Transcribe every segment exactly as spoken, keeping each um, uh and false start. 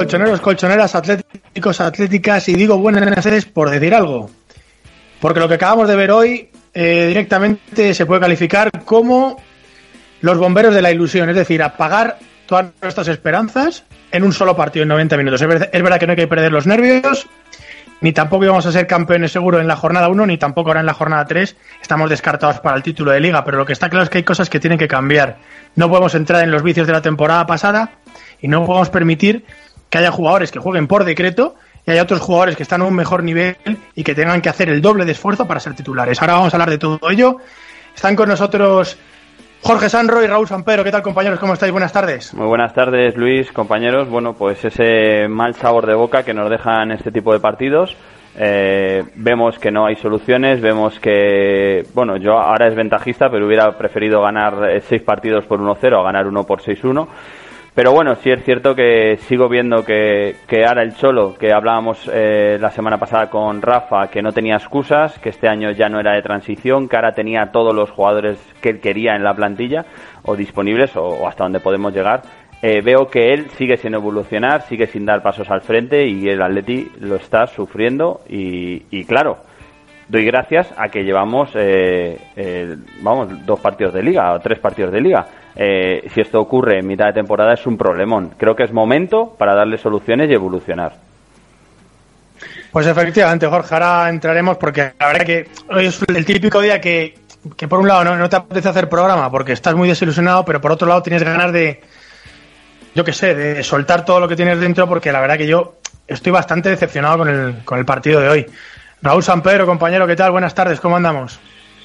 colchoneros, colchoneras, atléticos, atléticas, y digo buenas noches por decir algo. Porque lo que acabamos de ver hoy eh, directamente se puede calificar como los bomberos de la ilusión, es decir, apagar todas nuestras esperanzas en un solo partido en noventa minutos. Es verdad, es verdad que no hay que perder los nervios, ni tampoco íbamos a ser campeones seguro en la jornada uno, ni tampoco ahora en la jornada tres. Estamos descartados para el título de Liga, pero lo que está claro es que hay cosas que tienen que cambiar. No podemos entrar en los vicios de la temporada pasada y no podemos permitir que haya jugadores que jueguen por decreto y haya otros jugadores que están a un mejor nivel y que tengan que hacer el doble de esfuerzo para ser titulares. Ahora vamos a hablar de todo ello. Están con nosotros Jorge Sanro y Raúl Sampedro. ¿Qué tal, compañeros? ¿Cómo estáis? Buenas tardes. Muy buenas tardes, Luis, compañeros. Bueno, pues ese mal sabor de boca que nos dejan este tipo de partidos. Eh, vemos que no hay soluciones, vemos que, bueno, yo ahora es ventajista, pero hubiera preferido ganar seis partidos por uno cero a ganar uno por seis uno. Pero bueno, sí es cierto que sigo viendo que, que ahora el Cholo, que hablábamos eh, la semana pasada con Rafa, que no tenía excusas, que este año ya no era de transición, que ahora tenía todos los jugadores que él quería en la plantilla, o disponibles, o, o hasta donde podemos llegar. Eh, veo que él sigue sin evolucionar, sigue sin dar pasos al frente, y el Atleti lo está sufriendo, y, y claro, doy gracias a que llevamos eh, eh, vamos dos partidos de Liga, o tres partidos de Liga. Eh, si esto ocurre en mitad de temporada es un problemón. Creo que es momento para darle soluciones y evolucionar. Pues efectivamente, Jorge, ahora entraremos, porque la verdad que hoy es el típico día que, que por un lado no, no te apetece hacer programa porque estás muy desilusionado, pero por otro lado tienes ganas de, yo qué sé, de soltar todo lo que tienes dentro, porque la verdad que yo estoy bastante decepcionado con el, con el partido de hoy. Raúl Sampedro, compañero, ¿qué tal? Buenas tardes, ¿cómo andamos?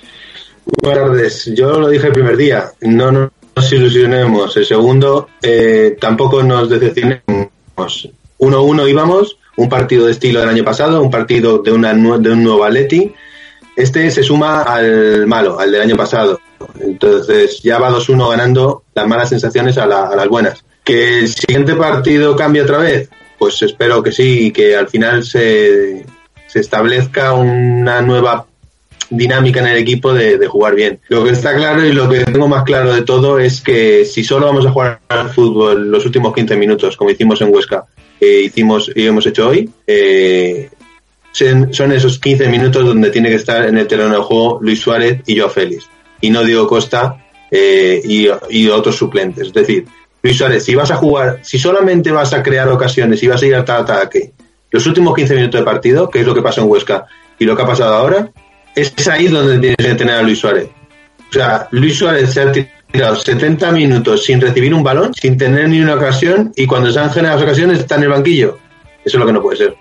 Buenas tardes. Yo lo dije el primer día, no nos ilusionemos. El segundo, eh, tampoco nos decepcionemos. uno uno íbamos, un partido de estilo del año pasado, un partido de, una, de un nuevo Atleti. Este se suma al malo, al del año pasado. Entonces ya va dos uno ganando las malas sensaciones a, la, a las buenas. ¿Que el siguiente partido cambie otra vez? Pues espero que sí, y que al final se... se establezca una nueva dinámica en el equipo de, de jugar bien. Lo que está claro y lo que tengo más claro de todo es que si solo vamos a jugar al fútbol los últimos quince minutos, como hicimos en Huesca, que hicimos y hemos hecho hoy, eh, son esos quince minutos donde tiene que estar en el terreno de juego Luis Suárez y Joao Félix, y no Diego Costa eh, y, y otros suplentes. Es decir, Luis Suárez, si vas a jugar, si solamente vas a crear ocasiones y vas a ir al ataque los últimos quince minutos de partido, que es lo que pasó en Huesca y lo que ha pasado ahora, es ahí donde tienes que tener a Luis Suárez. O sea, Luis Suárez se ha tirado setenta minutos sin recibir un balón, sin tener ni una ocasión, y cuando se han generado las ocasiones está en el banquillo. Eso es lo que no puede ser.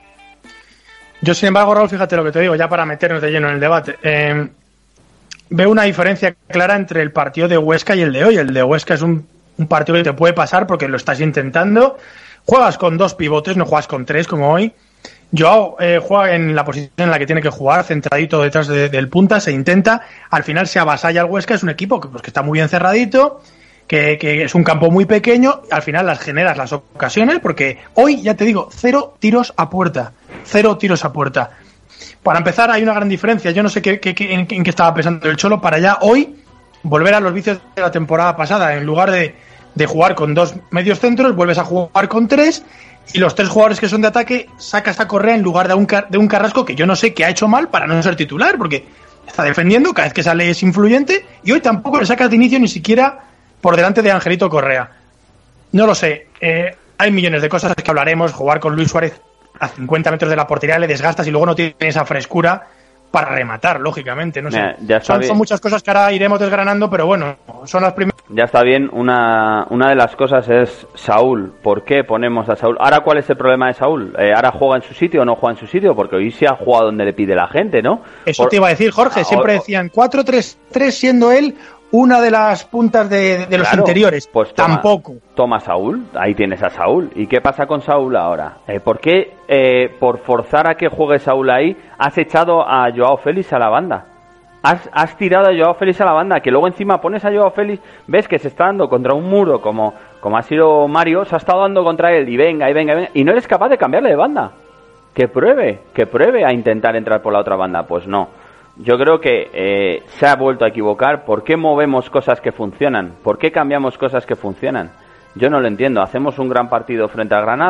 Yo, sin embargo, Raúl, fíjate lo que te digo, ya para meternos de lleno en el debate. Eh, veo una diferencia clara entre el partido de Huesca y el de hoy. El de Huesca es un, un partido que te puede pasar porque lo estás intentando. Juegas con dos pivotes, no juegas con tres como hoy. Joao eh, juega en la posición en la que tiene que jugar, centradito detrás de, del punta, se intenta, al final se avasalla al Huesca. Es un equipo que, pues, que está muy encerradito, que, que es un campo muy pequeño, al final las generas las ocasiones, porque hoy, ya te digo, cero tiros a puerta, cero tiros a puerta. Para empezar, hay una gran diferencia. Yo no sé qué, qué, qué, en, en qué estaba pensando el Cholo para ya hoy volver a los vicios de la temporada pasada. En lugar de, de jugar con dos medios centros, vuelves a jugar con tres, y los tres jugadores que son de ataque sacas a Correa en lugar de un, de un Carrasco que yo no sé qué ha hecho mal para no ser titular, porque está defendiendo, cada vez que sale es influyente, y hoy tampoco le sacas de inicio ni siquiera por delante de Angelito Correa. No lo sé, eh, hay millones de cosas que hablaremos. Jugar con Luis Suárez a cincuenta metros de la portería le desgastas y luego no tiene esa frescura para rematar, lógicamente. No sé. Mira, ya son, son muchas cosas que ahora iremos desgranando, pero bueno, son las primeras. Ya está bien. Una, una de las cosas es Saúl. ¿Por qué ponemos a Saúl? Ahora, ¿cuál es el problema de Saúl? Eh, ¿Ahora juega en su sitio o no juega en su sitio? Porque hoy sí ha jugado donde le pide la gente, ¿no? Eso Por... te iba a decir, Jorge. Siempre decían cuatro tres tres siendo él una de las puntas de, de los claro, interiores. Pues toma, tampoco. Toma Saúl, ahí tienes a Saúl. ¿Y qué pasa con Saúl ahora? Eh, ¿Por qué, eh, por forzar a que juegue Saúl ahí, has echado a Joao Félix a la banda? Has, has tirado a Joao Félix a la banda, que luego encima pones a Joao Félix, ves que se está dando contra un muro, como, como ha sido Mario, se ha estado dando contra él, y venga, y venga, y venga, y no eres capaz de cambiarle de banda. Que pruebe, que pruebe a intentar entrar por la otra banda. Pues no. Yo creo que eh, se ha vuelto a equivocar. ¿Por qué movemos cosas que funcionan? ¿Por qué cambiamos cosas que funcionan? Yo no lo entiendo. Hacemos un gran partido frente a Granada,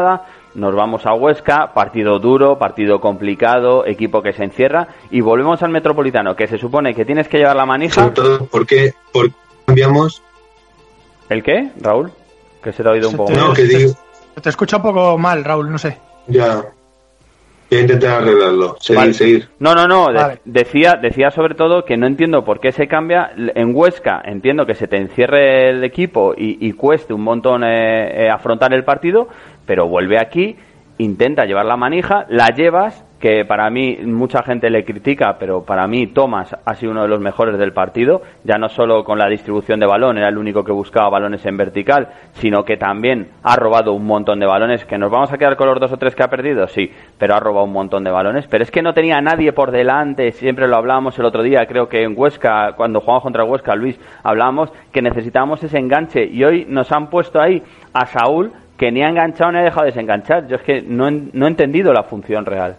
nos vamos a Huesca, partido duro, partido complicado, equipo que se encierra, y volvemos al Metropolitano, que se supone que tienes que llevar la manija. Sobre todo, ¿por qué, por qué cambiamos? ¿El qué, Raúl? Que se te ha oído un poco no, mal. que digo... Te escucha un poco mal, Raúl, no sé. Ya... Voy a intentar arreglarlo. Seguir, vale. seguir. No, no, no. Vale. De- decía, decía sobre todo que no entiendo por qué se cambia. En Huesca entiendo que se te encierre el equipo y, y cueste un montón eh, eh, afrontar el partido, pero vuelve aquí, intenta llevar la manija, la llevas, que para mí mucha gente le critica, pero para mí Tomás ha sido uno de los mejores del partido, ya no solo con la distribución de balón, era el único que buscaba balones en vertical, sino que también ha robado un montón de balones. Que nos vamos a quedar con los dos o tres que ha perdido, sí, pero ha robado un montón de balones. Pero es que no tenía a nadie por delante, siempre lo hablábamos el otro día, creo que en Huesca, cuando jugamos contra Huesca, Luis, hablábamos que necesitábamos ese enganche, y hoy nos han puesto ahí a Saúl, que ni ha enganchado ni ha dejado de desenganchar. Yo es que no, no he entendido la función real.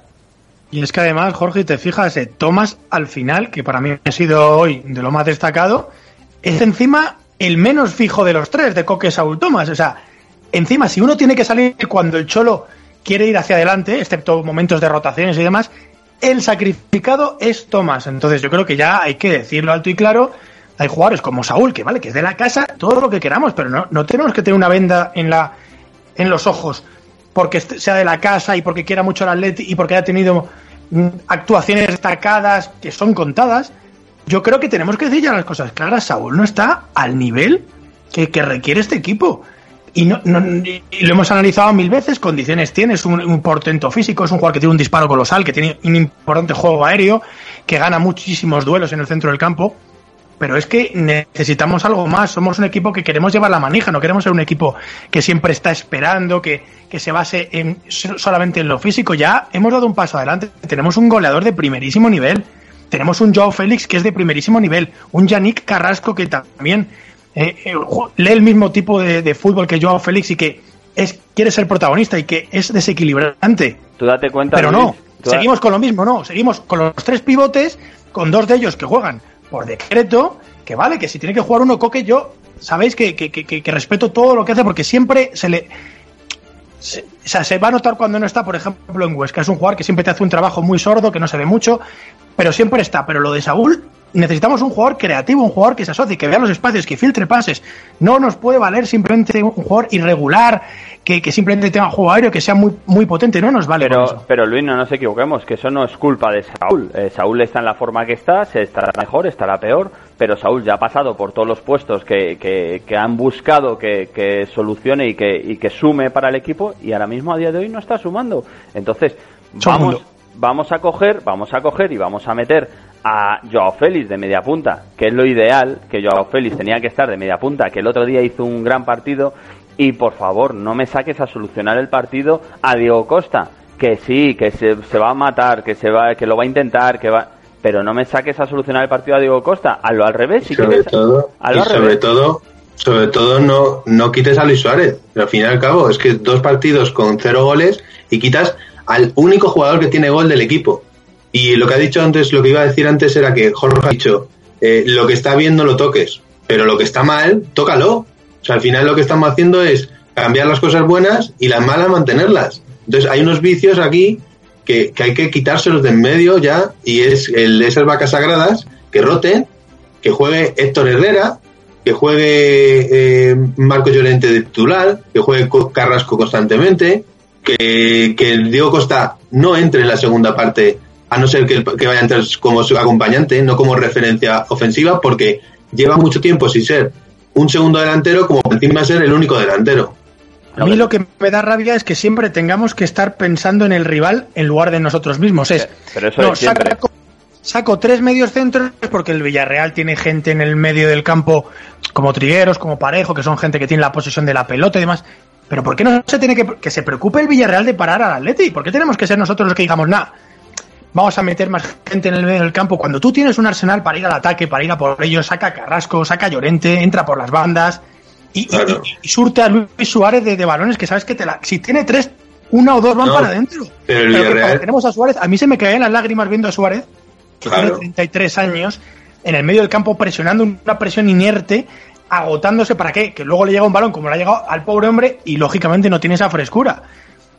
Y es que además, Jorge, te fijas, eh, Tomás al final, que para mí ha sido hoy de lo más destacado, es encima el menos fijo de los tres, de Coque, Saúl, Tomás. O sea, encima, si uno tiene que salir cuando el Cholo quiere ir hacia adelante, excepto momentos de rotaciones y demás, el sacrificado es Tomás. Entonces yo creo que ya hay que decirlo alto y claro. Hay jugadores como Saúl, que vale, que es de la casa, todo lo que queramos, pero no, no tenemos que tener una venda en la en los ojos porque sea de la casa y porque quiera mucho el Atleti y porque haya tenido mm, actuaciones destacadas que son contadas. Yo creo que tenemos que decir ya las cosas claras. Saúl no está al nivel que, que requiere este equipo. Y, no, no, y lo hemos analizado mil veces. Condiciones tiene, es un, un portento físico, es un jugador que tiene un disparo colosal, que tiene un importante juego aéreo, que gana muchísimos duelos en el centro del campo. Pero es que necesitamos algo más. Somos un equipo que queremos llevar la manija, no queremos ser un equipo que siempre está esperando, que, que se base en, solamente en lo físico. Ya hemos dado un paso adelante. Tenemos un goleador de primerísimo nivel. Tenemos un Joao Félix que es de primerísimo nivel. Un Yannick Carrasco que también eh, eh, lee el mismo tipo de, de fútbol que Joao Félix y que es, quiere ser protagonista y que es desequilibrante. Tú date cuenta, Pero Luis, no, tú seguimos da... con lo mismo, no. Seguimos con los tres pivotes, con dos de ellos que juegan por decreto, que vale, que si tiene que jugar uno Coque, yo sabéis que, que, que, que respeto todo lo que hace, porque siempre se le se, o sea, se va a notar cuando no está. Por ejemplo, en Huesca es un jugador que siempre te hace un trabajo muy sordo, que no se ve mucho, pero siempre está. Pero lo de Saúl, necesitamos un jugador creativo, un jugador que se asocie, que vea los espacios, que filtre pases. No nos puede valer simplemente un jugador irregular, que, que simplemente tenga juego aéreo, que sea muy muy potente. No nos vale. Pero, eso. pero Luis, no nos equivoquemos, que eso no es culpa de Saúl. Eh, Saúl está en la forma que está, se estará mejor, estará peor, pero Saúl ya ha pasado por todos los puestos que, que, que han buscado que, que solucione y que, y que sume para el equipo, y ahora mismo a día de hoy no está sumando. Entonces, vamos, vamos a coger, vamos a coger y vamos a meter a Joao Félix de media punta, que es lo ideal, que Joao Félix tenía que estar de media punta, que el otro día hizo un gran partido. Y por favor, no me saques a solucionar el partido a Diego Costa, que sí, que se, se va a matar, que se va, que lo va a intentar, que va, pero no me saques a solucionar el partido a Diego Costa, hazlo al revés, si sobre quieres, todo, hazlo y al sobre revés. todo, sobre todo no, no quites a Luis Suárez. Al fin y al cabo, es que dos partidos con cero goles y quitas al único jugador que tiene gol del equipo. Y lo que ha dicho antes, lo que iba a decir antes era que Jorge ha dicho, eh, lo que está bien no lo toques, pero lo que está mal, tócalo. O sea, al final lo que estamos haciendo es cambiar las cosas buenas y las malas mantenerlas. Entonces hay unos vicios aquí que, que hay que quitárselos de en medio ya, y es el de esas vacas sagradas, que roten, que juegue Héctor Herrera, que juegue eh, Marco Llorente de titular, que juegue Carrasco constantemente, que, que Diego Costa no entre en la segunda parte, a no ser que, que vaya a entrar como su acompañante, no como referencia ofensiva, porque lleva mucho tiempo sin ser un segundo delantero, como encima de ser el único delantero. A mí lo que me da rabia es que siempre tengamos que estar pensando en el rival en lugar de nosotros mismos. Es, pero eso no, es siempre. saco, saco tres medios centros porque el Villarreal tiene gente en el medio del campo como Trigueros, como Parejo, que son gente que tiene la posesión de la pelota y demás. Pero ¿por qué no se tiene que que se preocupe el Villarreal de parar al Atleti? ¿Por qué tenemos que ser nosotros los que digamos, nada, vamos a meter más gente en el medio del campo? Cuando tú tienes un arsenal para ir al ataque, para ir a por ellos, saca a Carrasco, saca a Llorente, entra por las bandas y, claro. y, y, y surte a Luis Suárez de, de balones que sabes que te la, si tiene tres, una o dos van no, para adentro. Pero, el pero Villarreal... tenemos a Suárez, a mí se me caían las lágrimas viendo a Suárez, que claro. tiene treinta y tres años, en el medio del campo presionando una presión inerte, agotándose. ¿Para qué? Que luego le llega un balón como le ha llegado al pobre hombre y lógicamente no tiene esa frescura.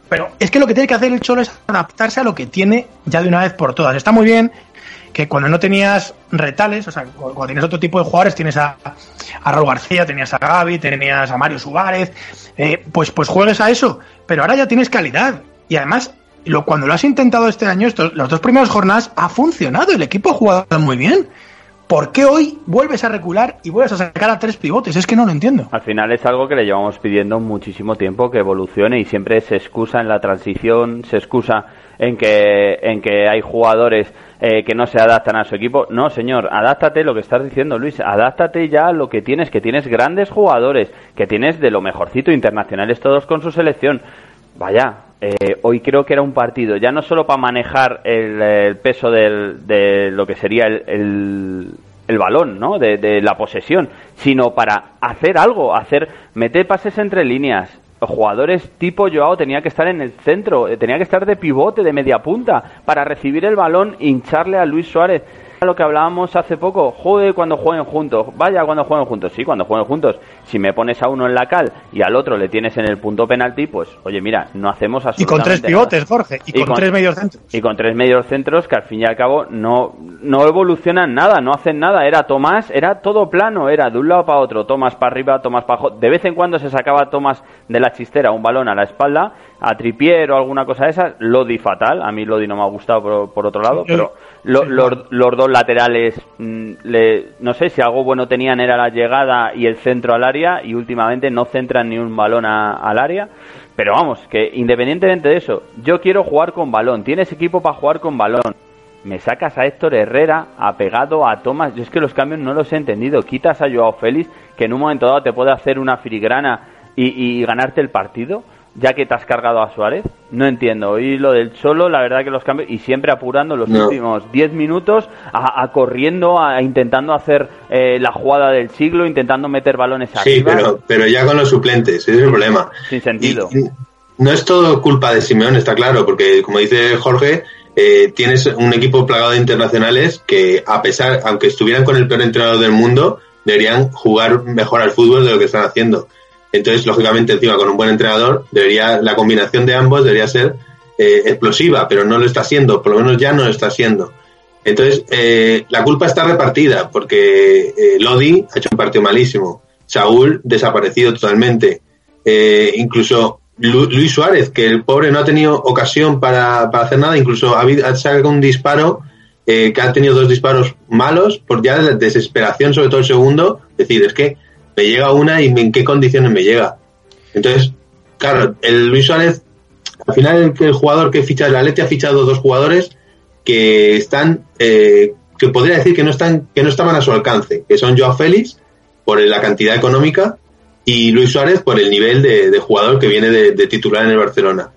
Pero es que lo que tiene que hacer el Cholo es adaptarse a lo que tiene ya de una vez por todas. Está muy bien que cuando no tenías retales, o sea, cuando tienes otro tipo de jugadores, tienes a, a Raúl García, tenías a Gavi, tenías a Mario Suárez, eh, pues, pues juegues a eso. Pero ahora ya tienes calidad. Y además, lo, cuando lo has intentado este año, estos, las dos primeras jornadas, ha funcionado. El equipo ha jugado muy bien. ¿Por qué hoy vuelves a recular y vuelves a sacar a tres pivotes? Es que no lo entiendo. Al final es algo que le llevamos pidiendo muchísimo tiempo, que evolucione, y siempre se excusa en la transición, se excusa en que en que hay jugadores eh, que no se adaptan a su equipo. No, señor, adáptate, lo que estás diciendo, Luis, adáptate ya a lo que tienes, que tienes grandes jugadores, que tienes de lo mejorcito, internacionales todos con su selección. Vaya, eh, hoy creo que era un partido, ya no solo para manejar el, el peso del, de lo que sería el, el, el balón, ¿no? De, de la posesión, sino para hacer algo, hacer meter pases entre líneas. Los jugadores tipo Joao tenía que estar en el centro, tenía que estar de pivote, de media punta, para recibir el balón, hincharle a Luis Suárez. Lo que hablábamos hace poco, joder, cuando jueguen juntos, vaya, cuando jueguen juntos, sí, cuando jueguen juntos. Si me pones a uno en la cal y al otro le tienes en el punto penalti, pues, oye, mira, no hacemos absolutamente nada. Y con tres pivotes, Jorge, y, y con, con tres medios centros. Y con tres medios centros que al fin y al cabo no, no evolucionan nada, no hacen nada. Era Tomás, era todo plano, era de un lado para otro, Tomás para arriba, Tomás para abajo. De vez en cuando se sacaba Tomás de la chistera un balón a la espalda, a Trippier o alguna cosa de esas. Lodi fatal, a mí Lodi no me ha gustado por, por otro lado, sí, pero lo, sí, los, los dos laterales, mmm, le, no sé si algo bueno tenían, era la llegada y el centro al área, y últimamente no centran ni un balón a, al área. Pero vamos, que independientemente de eso, yo quiero jugar con balón, tienes equipo para jugar con balón. Me sacas a Héctor Herrera apegado a Tomás. Yo es que los cambios no los he entendido. Quitas a Joao Félix, que en un momento dado te puede hacer una filigrana y, y ganarte el partido, ya que te has cargado a Suárez. No entiendo. Y lo del Cholo, la verdad que los cambios, y siempre apurando los no. últimos diez minutos, a, a corriendo, a intentando hacer eh, la jugada del siglo, intentando meter balones arriba. Sí, pero, pero ya con los suplentes, ese es el problema. Sin sentido. Y, y no es todo culpa de Simeone, está claro, porque como dice Jorge, eh, tienes un equipo plagado de internacionales que, a pesar, aunque estuvieran con el peor entrenador del mundo, deberían jugar mejor al fútbol de lo que están haciendo. Entonces, lógicamente, encima con un buen entrenador, debería la combinación de ambos debería ser eh, explosiva, pero no lo está siendo, por lo menos ya no lo está siendo. Entonces, eh, la culpa está repartida, porque eh, Lodi ha hecho un partido malísimo, Saúl desaparecido totalmente, eh, incluso Lu- Luis Suárez, que el pobre no ha tenido ocasión para, para hacer nada, incluso ha, ha sacado un disparo, eh, que ha tenido dos disparos malos, por ya de desesperación, sobre todo el segundo, es decir, es que me llega una y en qué condiciones me llega. Entonces, claro, el Luis Suárez, al final el, el jugador que ficha, el Atleti ha fichado dos jugadores que están, eh, que podría decir que no están, que no estaban a su alcance, que son Joao Félix por la cantidad económica y Luis Suárez por el nivel de, de jugador que viene de, de titular en el Barcelona.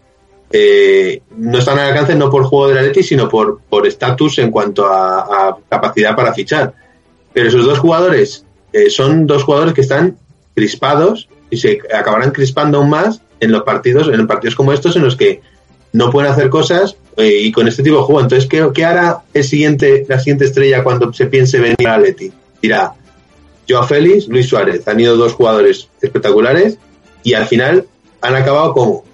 Eh, no están al alcance no por juego del Atleti, sino por por estatus en cuanto a, a capacidad para fichar. Pero esos dos jugadores Eh, son dos jugadores que están crispados y se acabarán crispando aún más en los partidos, en partidos como estos en los que no pueden hacer cosas eh, y con este tipo de juego. Entonces, ¿qué, qué hará el siguiente, la siguiente estrella cuando se piense venir a Atleti? Dirá Joao Félix, Luis Suárez. Han ido dos jugadores espectaculares y al final han acabado como.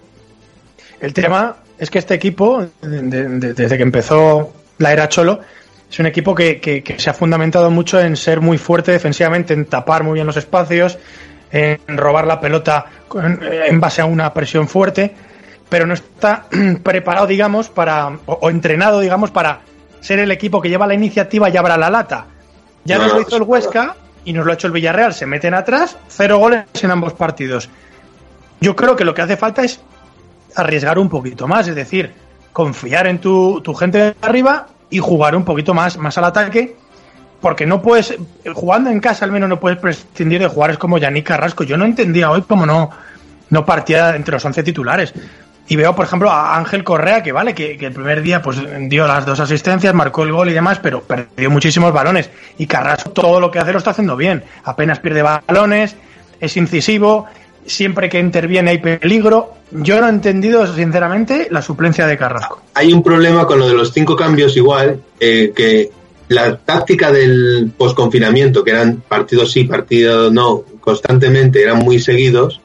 El tema es que este equipo, de, de, desde que empezó la era Cholo, es un equipo que, que, que se ha fundamentado mucho en ser muy fuerte defensivamente, en tapar muy bien los espacios, en robar la pelota en base a una presión fuerte, pero no está preparado, digamos, para o, o entrenado, digamos, para ser el equipo que lleva la iniciativa y abra la lata. Ya no, nos lo hizo el Huesca y nos lo ha hecho el Villarreal. Se meten atrás, cero goles en ambos partidos. Yo creo que lo que hace falta es arriesgar un poquito más, es decir, confiar en tu, tu gente de arriba y jugar un poquito más, más al ataque, porque no puedes, jugando en casa al menos no puedes prescindir de jugadores como Yannick Carrasco. Yo no entendía hoy cómo no, no partía entre los once titulares. Y veo, por ejemplo, a Ángel Correa, que vale, que, que el primer día pues dio las dos asistencias, marcó el gol y demás, pero perdió muchísimos balones. Y Carrasco todo lo que hace lo está haciendo bien. Apenas pierde balones, es incisivo, siempre que interviene hay peligro. Yo no he entendido, sinceramente, la suplencia de Carrasco. Hay un problema con lo de los cinco cambios igual, eh, que la táctica del posconfinamiento, que eran partidos sí, partidos no, constantemente, eran muy seguidos,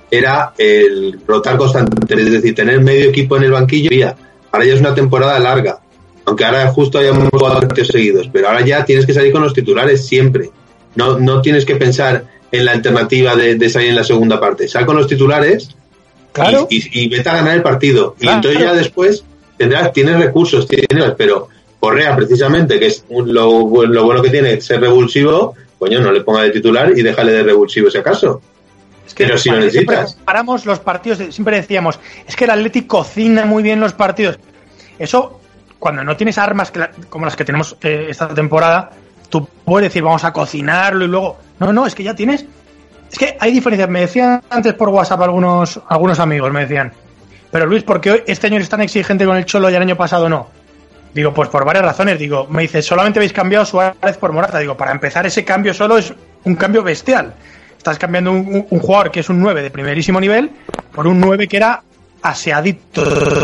era el rotar constantemente, es decir, tener medio equipo en el banquillo. Ahora ya es una temporada larga, aunque ahora justo hayamos jugado partidos seguidos, pero ahora ya tienes que salir con los titulares siempre. No, no tienes que pensar en la alternativa de, de salir en la segunda parte. Sal con los titulares, claro, y, y, y vete a ganar el partido. Claro. Y entonces ya después tendrás, tienes recursos, tienes, pero Correa precisamente, que es lo, lo bueno que tiene ser revulsivo, coño, no le ponga de titular y déjale de revulsivo si acaso. Es que pero si lo necesitas. Paramos los partidos, siempre decíamos, es que el Atlético cocina muy bien los partidos. Eso, cuando no tienes armas que la, como las que tenemos eh, esta temporada, tú puedes decir, vamos a cocinarlo y luego... No, no, es que ya tienes... Es que hay diferencias. Me decían antes por WhatsApp algunos algunos amigos, me decían, pero Luis, ¿por qué este año eres tan exigente con el Cholo y el año pasado no? Digo, pues por varias razones. Digo, me dice, solamente habéis cambiado Suárez por Morata. Digo, para empezar, ese cambio solo es un cambio bestial. Estás cambiando un, un, un jugador que es un nueve de primerísimo nivel por un nueve que era aseadito.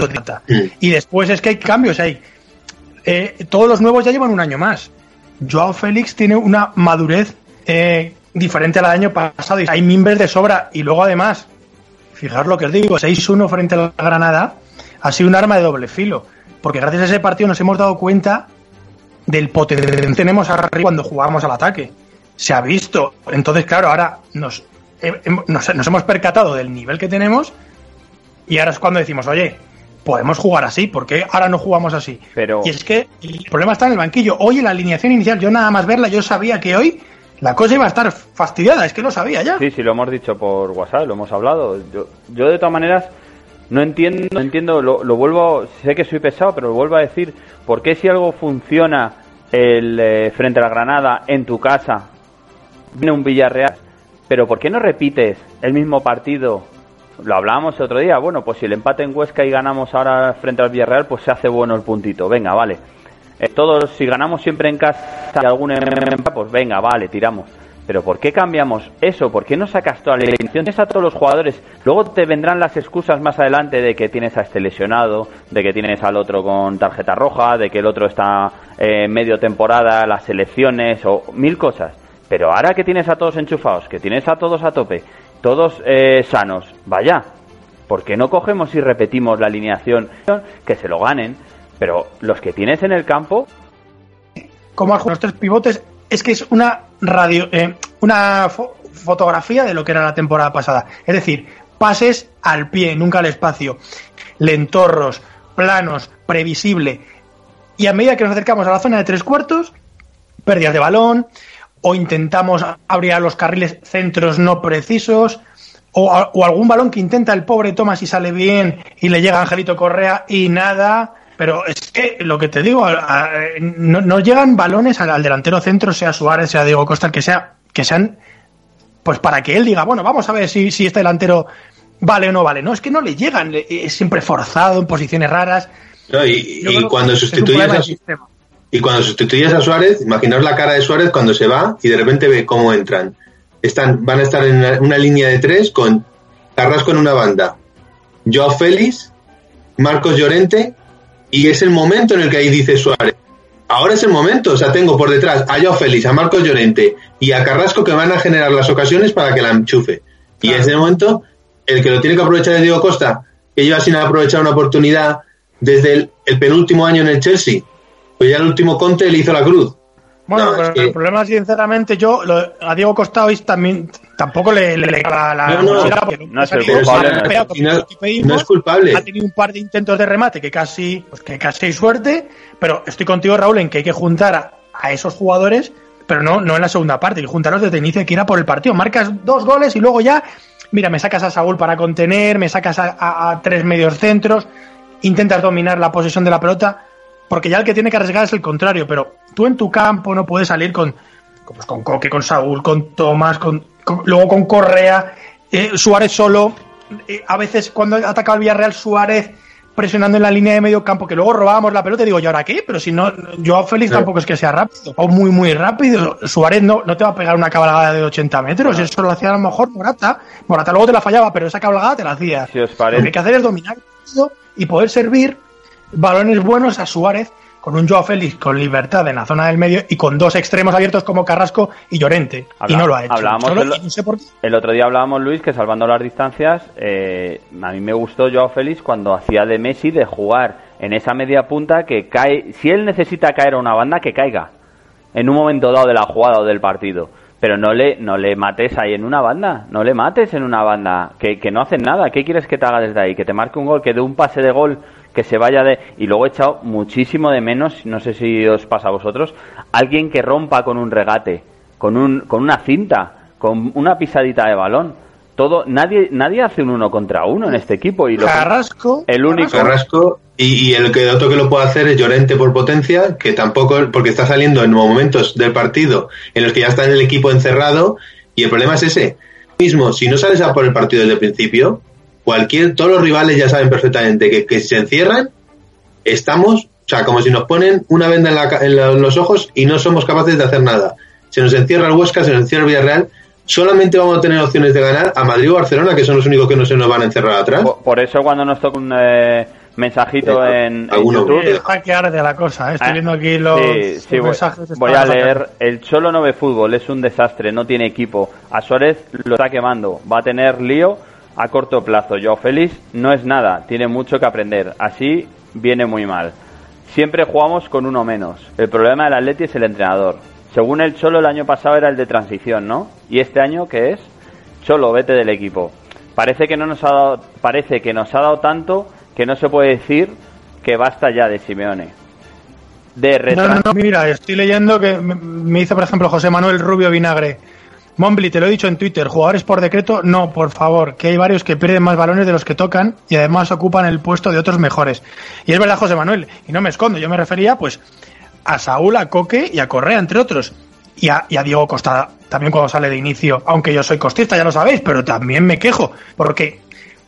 Y después es que hay cambios ahí. Eh, todos los nuevos ya llevan un año más. Joao Félix tiene una madurez eh, diferente a la del año pasado. Y hay mimbres de sobra. Y luego, además, fijaos lo que os digo, seis uno frente a la Granada ha sido un arma de doble filo. Porque gracias a ese partido nos hemos dado cuenta del potencial que tenemos arriba cuando jugamos al ataque. Se ha visto. Entonces, claro, ahora nos, eh, nos, nos hemos percatado del nivel que tenemos y ahora es cuando decimos, oye, podemos jugar así, ¿por qué ahora no jugamos así? Pero... Y es que el problema está en el banquillo. Hoy en la alineación inicial, yo nada más verla, yo sabía que hoy la cosa iba a estar fastidiada, es que lo sabía ya. Sí, sí, lo hemos dicho por WhatsApp, lo hemos hablado. Yo, yo de todas maneras... No entiendo, no entiendo, lo, lo vuelvo, sé que soy pesado, pero lo vuelvo a decir, ¿por qué si algo funciona el eh, frente a la Granada en tu casa, viene un Villarreal, pero por qué no repites el mismo partido? Lo hablábamos el otro día, bueno, pues si el empate en Huesca y ganamos ahora frente al Villarreal, pues se hace bueno el puntito, venga, vale. Eh, todos, si ganamos siempre en casa y algún empate, pues venga, vale, tiramos. Pero ¿por qué cambiamos eso? ¿Por qué no sacas toda la alineación? Tienes a todos los jugadores. Luego te vendrán las excusas más adelante de que tienes a este lesionado, de que tienes al otro con tarjeta roja, de que el otro está eh, medio temporada, las selecciones o mil cosas. Pero ahora que tienes a todos enchufados, que tienes a todos a tope, todos eh, sanos, vaya, ¿por qué no cogemos y repetimos la alineación? Que se lo ganen, pero los que tienes en el campo... Como los tres pivotes... Es que es una radio, eh, una fo- fotografía de lo que era la temporada pasada. Es decir, pases al pie, nunca al espacio, lentorros, planos, previsible. Y a medida que nos acercamos a la zona de tres cuartos, pérdidas de balón, o intentamos abrir los carriles centros no precisos, o, o algún balón que intenta el pobre Tomás y sale bien y le llega a Angelito Correa y nada... Pero es que lo que te digo, a, a, no, no llegan balones al, al delantero centro, sea Suárez, sea Diego Costa, el que sea, que sean, pues para que él diga, bueno, vamos a ver si, si este delantero vale o no vale. No, es que no le llegan, es siempre forzado, en posiciones raras. No, y, y cuando sustituyes a, y cuando sustituyes a Suárez, imaginaos la cara de Suárez cuando se va y de repente ve cómo entran. Están, van a estar en una, una línea de tres con Carrasco en una banda, Joao Félix, Marcos Llorente. Y es el momento en el que ahí dice Suárez, ahora es el momento, o sea, tengo por detrás a Joao Félix, a Marcos Llorente y a Carrasco que van a generar las ocasiones para que la enchufe. Y claro. En ese momento, el que lo tiene que aprovechar es Diego Costa, que lleva sin aprovechar una oportunidad desde el, el penúltimo año en el Chelsea. Pues ya el último Conte le hizo la cruz. Bueno, no, pero que... el problema, sinceramente, yo lo, a Diego Costa hoy también tampoco le le la, la no, no, no, no es culpable, no, no es culpable. Ha tenido un par de intentos de remate que casi, pues que casi hay suerte, pero estoy contigo, Raúl, en que hay que juntar a, a esos jugadores, pero no no en la segunda parte, hay que juntarlos desde el inicio que ir por el partido. Marcas dos goles y luego ya, mira, me sacas a Saúl para contener, me sacas a, a, a tres medios centros, intentas dominar la posesión de la pelota. Porque ya el que tiene que arriesgar es el contrario, pero tú en tu campo no puedes salir con pues con Coque, con Saúl, con Tomás, con, con luego con Correa, eh, Suárez solo, eh, a veces cuando atacaba el Villarreal Suárez presionando en la línea de medio campo, que luego robábamos la pelota y digo, ¿y ahora qué? Pero si no, Joao Félix sí. Tampoco es que sea rápido, o muy muy rápido, Suárez no, no te va a pegar una cabalgada de ochenta metros, eso lo hacía a lo mejor Morata, Morata luego te la fallaba, pero esa cabalgada te la hacía. Si os parece. Lo que hay que hacer es dominar y poder servir balones buenos a Suárez con un Joao Félix con libertad en la zona del medio y con dos extremos abiertos como Carrasco y Llorente. Habla, y no lo ha hecho. Hablábamos Solo, el, no sé por qué. el otro día hablábamos, Luis, que salvando las distancias, eh, a mí me gustó Joao Félix cuando hacía de Messi de jugar en esa media punta que cae. Si él necesita caer a una banda, que caiga en un momento dado de la jugada o del partido. Pero no le no le mates ahí en una banda, no le mates en una banda, que, que no hacen nada. ¿Qué quieres que te haga desde ahí? Que te marque un gol, que dé un pase de gol, que se vaya de... Y luego he echado muchísimo de menos, no sé si os pasa a vosotros, alguien que rompa con un regate, con un con una cinta, con una pisadita de balón. Todo, nadie nadie hace un uno contra uno en este equipo. Y lo, Carrasco. El único... Carrasco y, y el que otro que lo puede hacer es Llorente por potencia, que tampoco, porque está saliendo en momentos del partido en los que ya está en el equipo encerrado, y el problema es ese. Mismo, si no sales a por el partido desde el principio, cualquier, todos los rivales ya saben perfectamente que, que si se encierran, estamos, o sea, como si nos ponen una venda en, la, en, la, en los ojos y no somos capaces de hacer nada. Se nos encierra el Huesca, se nos encierra el Villarreal. Solamente vamos a tener opciones de ganar a Madrid o Barcelona, que son los únicos que no se nos van a encerrar atrás. Por, por eso cuando nos toca un eh, mensajito eh, en, en YouTube... Es hackear de la cosa, ¿eh? Estoy ah, viendo aquí los, sí, sí, los mensajes. Voy, voy a leer. El Cholo no ve fútbol, es un desastre, no tiene equipo. A Suárez lo está quemando, va a tener lío a corto plazo. Joao Félix no es nada, tiene mucho que aprender. Así viene muy mal. Siempre jugamos con uno menos. El problema del Atleti es el entrenador. Según el Cholo, el año pasado era el de transición, ¿no? ¿Y este año qué es? Cholo, vete del equipo. Parece que no nos ha dado, parece que nos ha dado tanto que no se puede decir que basta ya de Simeone. De retran- no, no, no, mira, estoy leyendo que me dice, por ejemplo, José Manuel Rubio Vinagre. Mombli, te lo he dicho en Twitter, jugadores por decreto, no, por favor, que hay varios que pierden más balones de los que tocan y además ocupan el puesto de otros mejores. Y es verdad, José Manuel, y no me escondo, yo me refería, pues, a Saúl, a Coque y a Correa, entre otros. Y a, y a Diego Costa también cuando sale de inicio, aunque yo soy costista, ya lo sabéis, pero también me quejo, porque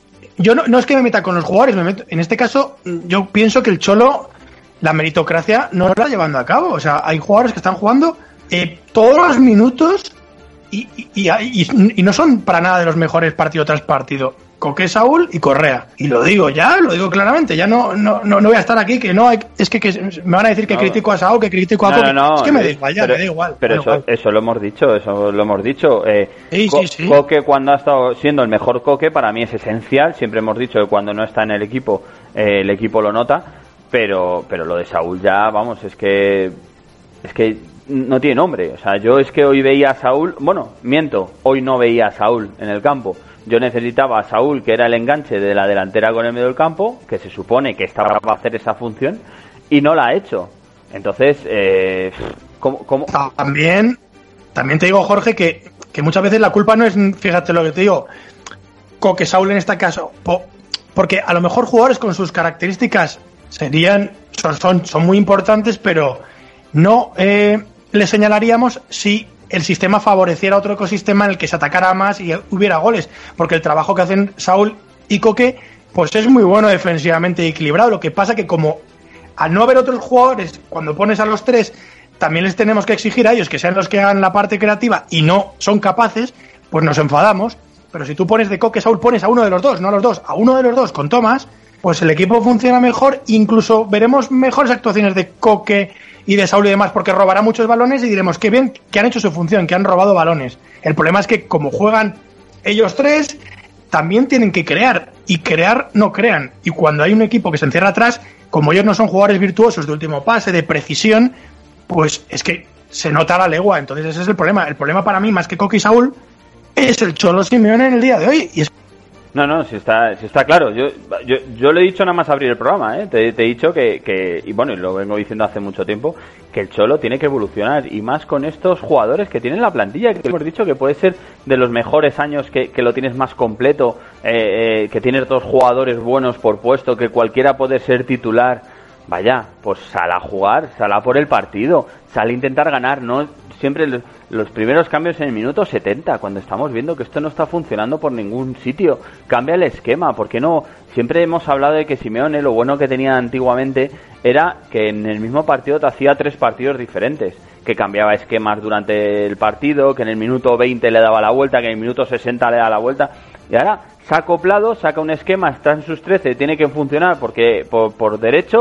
yo no, no es que me meta con los jugadores, me meto, en este caso yo pienso que el Cholo, la meritocracia no la está llevando a cabo. O sea, hay jugadores que están jugando eh, todos los minutos y, y, y, y no son para nada de los mejores partido tras partido. Coque, Saúl y Correa. Y lo digo ya, lo digo claramente, ya no no no, no voy a estar aquí, que no hay, es que, que me van a decir que no, critico a Saúl, que critico a Coque. No, no, no, es que me da igual, ya, pero, me da igual. Pero da eso, igual. eso lo hemos dicho, eso lo hemos dicho. Eh, sí, Co- sí, sí. Coque, cuando ha estado siendo el mejor Coque, para mí es esencial. Siempre hemos dicho que cuando no está en el equipo, eh, el equipo lo nota. Pero pero lo de Saúl ya, vamos, es que es que no tiene nombre. O sea, yo es que hoy veía a Saúl, bueno, miento, hoy no veía a Saúl en el campo. Yo necesitaba a Saúl, que era el enganche de la delantera con el medio del campo, que se supone que estaba para hacer esa función, y no la ha hecho. Entonces, eh, ¿cómo, cómo? También, también te digo, Jorge, que, que muchas veces la culpa no es, fíjate lo que te digo, Coque, Saúl en este caso, po, porque a lo mejor jugadores con sus características serían, son, son, son muy importantes, pero no eh, le señalaríamos si el sistema favoreciera otro ecosistema en el que se atacara más y hubiera goles, porque el trabajo que hacen Saúl y Coque pues es muy bueno defensivamente y equilibrado. Lo que pasa que como al no haber otros jugadores, cuando pones a los tres también les tenemos que exigir a ellos que sean los que hagan la parte creativa y no son capaces, pues nos enfadamos. Pero si tú pones de Coque, Saúl, pones a uno de los dos, no a los dos, a uno de los dos con Tomás, pues el equipo funciona mejor, incluso veremos mejores actuaciones de Coque y de Saúl y demás, porque robará muchos balones y diremos que bien, que han hecho su función, que han robado balones. El problema es que como juegan ellos tres, también tienen que crear, y crear no crean. Y cuando hay un equipo que se encierra atrás, como ellos no son jugadores virtuosos de último pase, de precisión, pues es que se nota la legua. Entonces ese es el problema. El problema para mí, más que Coque y Saúl, es el Cholo Simeone en el día de hoy. Y es No, no, si está, si está claro. Yo, yo, yo le he dicho nada más abrir el programa, ¿eh? Te, te he dicho que, que, y bueno, y lo vengo diciendo hace mucho tiempo, que el Cholo tiene que evolucionar, y más con estos jugadores que tienen la plantilla, que hemos dicho que puede ser de los mejores años que, que lo tienes más completo, eh, eh, que tienes dos jugadores buenos por puesto, que cualquiera puede ser titular. Vaya, pues sal a jugar, sal a por el partido, sal a intentar ganar, no siempre los, los primeros cambios en el minuto setenta, cuando estamos viendo que esto no está funcionando por ningún sitio. Cambia el esquema, ¿por qué no? Siempre hemos hablado de que Simeone, lo bueno que tenía antiguamente era que en el mismo partido te hacía tres partidos diferentes, que cambiaba esquemas durante el partido, que en el minuto veinte le daba la vuelta, que en el minuto sesenta le da la vuelta, y ahora se ha acoplado, saca un esquema, está en sus trece, tiene que funcionar porque por, por derecho,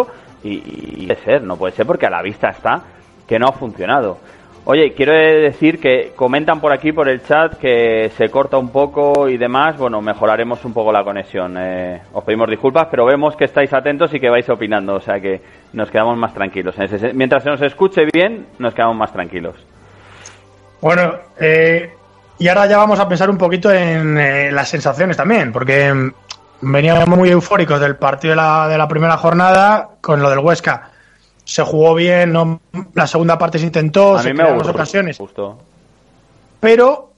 Y, y puede ser, no puede ser porque a la vista está que no ha funcionado. Oye, quiero decir que comentan por aquí, por el chat, que se corta un poco y demás. Bueno, mejoraremos un poco la conexión. Eh, os pedimos disculpas, pero vemos que estáis atentos y que vais opinando, o sea que nos quedamos más tranquilos. Mientras se nos escuche bien, nos quedamos más tranquilos. Bueno, eh, y ahora ya vamos a pensar un poquito en eh, las sensaciones también, porque veníamos muy eufóricos del partido de la, de la primera jornada con lo del Huesca. Se jugó bien, no, la segunda parte se intentó, a se mí me crearon gustó, ocasiones. Me gustó. Pero,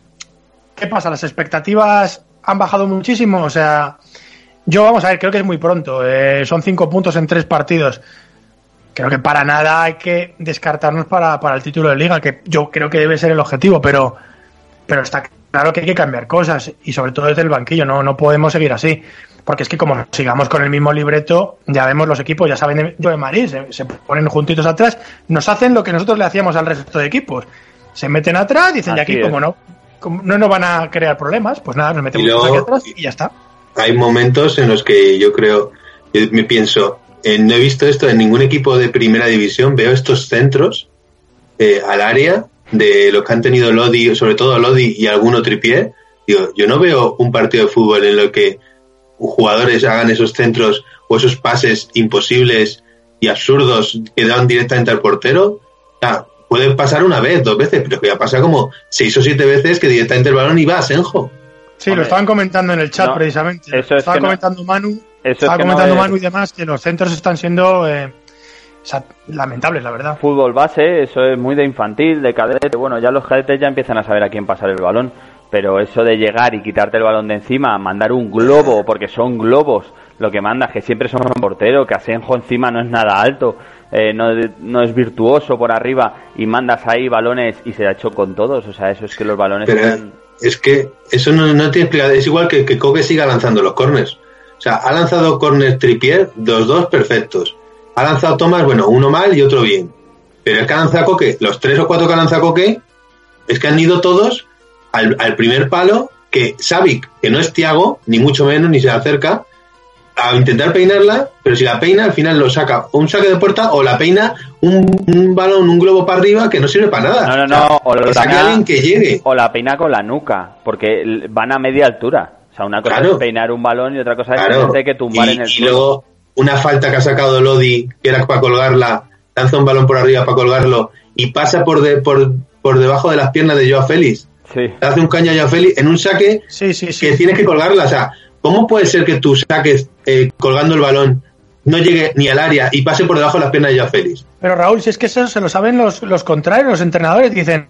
¿qué pasa? Las expectativas han bajado muchísimo. O sea, yo vamos a ver, creo que es muy pronto. Eh, son cinco puntos en tres partidos. Creo que para nada hay que descartarnos para, para el título de Liga, que yo creo que debe ser el objetivo, pero, pero está claro que hay que cambiar cosas, y sobre todo desde el banquillo. No, no podemos seguir así. Porque es que como sigamos con el mismo libreto, ya vemos los equipos, ya saben de, de Madrid, se, se ponen juntitos atrás, nos hacen lo que nosotros le hacíamos al resto de equipos. Se meten atrás, dicen, y aquí como no, como no nos van a crear problemas, pues nada, nos metemos luego, aquí atrás y ya está. Hay momentos en los que yo creo, yo me pienso, eh, no he visto esto en ningún equipo de primera división, veo estos centros eh, al área de los que han tenido Lodi, sobre todo Lodi y alguno Trippier. Digo, yo no veo un partido de fútbol en lo que jugadores hagan esos centros o esos pases imposibles y absurdos que dan directamente al portero. O sea, puede pasar una vez, dos veces, pero que ya pasa como seis o siete veces que directamente el balón iba a Senjo. Sí, Hombre, lo estaban comentando en el chat, no, precisamente. Eso estaba es comentando no, Manu, eso estaba es comentando no Manu y demás, que los centros están siendo eh, lamentables, la verdad. Fútbol base, eso es muy de infantil, de cadete. Bueno, ya los cadetes ya empiezan a saber a quién pasar el balón. Pero eso de llegar y quitarte el balón de encima, mandar un globo, porque son globos, lo que mandas, que siempre son un portero, que Asenjo encima no es nada alto, eh, no, no es virtuoso por arriba, y mandas ahí balones y se ha hecho con todos. O sea, eso es que los balones... Pero están... es que eso no, no tiene explicación. Es igual que, que Koke siga lanzando los corners. O sea, ha lanzado corners Trippier, los dos perfectos. Ha lanzado Thomas, bueno, uno mal y otro bien. Pero es que ha lanzado Koke, los tres o cuatro que ha lanzado Koke, es que han ido todos... Al, al primer palo, que Savic, que no es Thiago, ni mucho menos, ni se acerca, a intentar peinarla, pero si la peina, al final lo saca un saque de puerta o la peina un, un balón, un globo para arriba que no sirve para nada. No, no, no, o, sea, o, la peina, que llegue. o la peina con la nuca, porque van a media altura. O sea, una cosa claro. es peinar un balón y otra cosa claro. es que tumbar y, en el suelo. Y luego, una falta que ha sacado Lodi, que era para colgarla, lanza un balón por arriba para colgarlo y pasa por, de, por, por debajo de las piernas de Joao Félix. Sí. Hace un caño a Joao Félix en un saque sí, sí, sí. que tienes que colgarla. O sea, ¿cómo puede ser que tú saques eh, colgando el balón no llegue ni al área y pase por debajo de las piernas de Joao Félix? Pero Raúl, si es que eso se lo saben los, los contrarios, los entrenadores, dicen,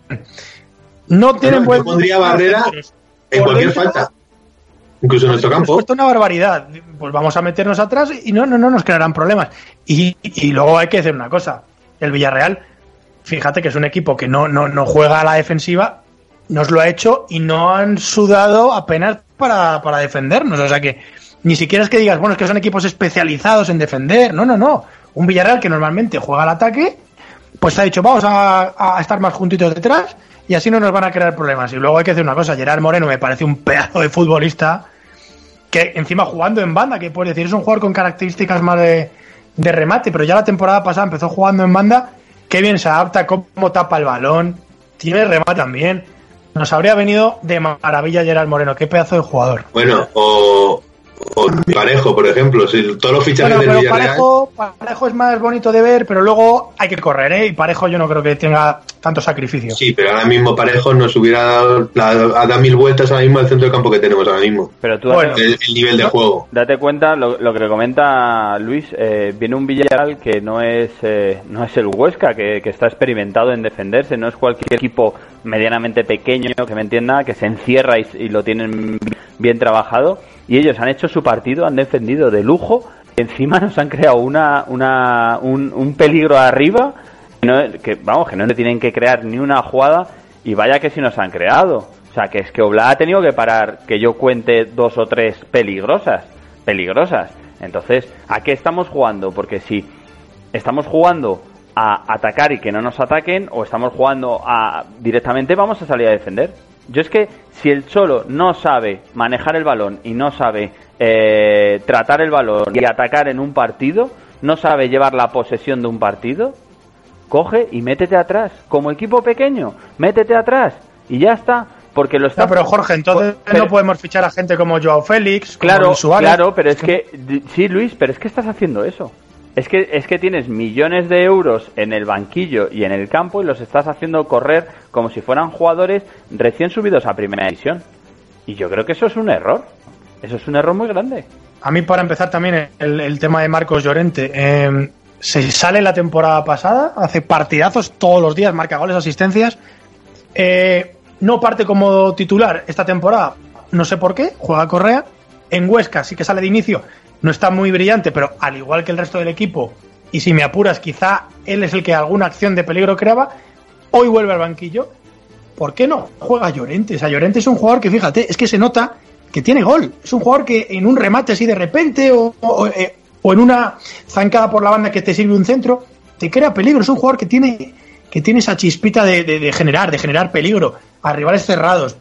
no tienen bueno, buen... Yo pondría barrera en cualquier dentro, falta, incluso en nuestro campo. Esto es una barbaridad. Pues vamos a meternos atrás y no, no, no nos crearán problemas. Y, y luego hay que decir una cosa, el Villarreal, fíjate que es un equipo que no, no, no juega a la defensiva, nos lo ha hecho y no han sudado apenas para, para defendernos. O sea que ni siquiera es que digas, bueno, es que son equipos especializados en defender. No, no, no. Un Villarreal que normalmente juega al ataque, pues ha dicho, vamos a, a estar más juntitos detrás y así no nos van a crear problemas. Y luego hay que decir una cosa, Gerard Moreno me parece un pedazo de futbolista que encima jugando en banda, que puedes decir, es un jugador con características más de, de remate, pero ya la temporada pasada empezó jugando en banda, qué bien se adapta, cómo tapa el balón, tiene remate también. Nos habría venido de maravilla Gerard Moreno, qué pedazo de jugador. Bueno, o, o Parejo, por ejemplo, si todos los fichajes bueno, del pero Villarreal... Parejo, Parejo es más bonito de ver, pero luego hay que correr, ¿eh? Y Parejo yo no creo que tenga tanto sacrificio. Sí, pero ahora mismo Parejo nos hubiera dado, a dar mil vueltas ahora mismo al centro de campo que tenemos ahora mismo. Pero tú bueno, el, el nivel de no, juego. Date cuenta, lo, lo que comenta Luis, eh, viene un Villarreal que no es eh, no es el Huesca, que, que está experimentado en defenderse, no es cualquier equipo medianamente pequeño, que me entienda, que se encierra y, y lo tienen bien trabajado, y ellos han hecho su partido, han defendido de lujo, encima nos han creado una, una un, un peligro arriba, que, no, que vamos, que no le tienen que crear ni una jugada, y vaya que si nos han creado. O sea, que es que Oblak ha tenido que parar, que yo cuente dos o tres peligrosas, peligrosas. Entonces, ¿a qué estamos jugando? Porque si estamos jugando a atacar y que no nos ataquen, o estamos jugando a directamente vamos a salir a defender. Yo es que si el Cholo no sabe manejar el balón y no sabe eh, tratar el balón y atacar en un partido, no sabe llevar la posesión de un partido, coge y métete atrás. Como equipo pequeño, métete atrás y ya está. Porque lo está... No, pero Jorge, entonces pero... no podemos fichar a gente como Joao Félix, como claro, Luis Suárez. Claro, pero es que... Sí, Luis, pero es que estás haciendo eso. Es que, es que tienes millones de euros en el banquillo y en el campo y los estás haciendo correr como si fueran jugadores recién subidos a primera división. Y yo creo que eso es un error. Eso es un error muy grande. A mí, para empezar, también el, el tema de Marcos Llorente. Eh, se sale la temporada pasada, hace partidazos todos los días, marca goles, asistencias. Eh, no parte como titular esta temporada, no sé por qué, juega Correa. En Huesca sí que sale de inicio, no está muy brillante, pero al igual que el resto del equipo, y si me apuras, quizá él es el que alguna acción de peligro creaba. Hoy vuelve al banquillo. ¿Por qué no juega Llorente? O sea, Llorente es un jugador que, fíjate, es que se nota que tiene gol. Es un jugador que en un remate así de repente o, o, eh, o en una zancada por la banda que te sirve un centro, te crea peligro. Es un jugador que tiene, que tiene esa chispita de, de, de generar, de generar peligro a rivales cerrados.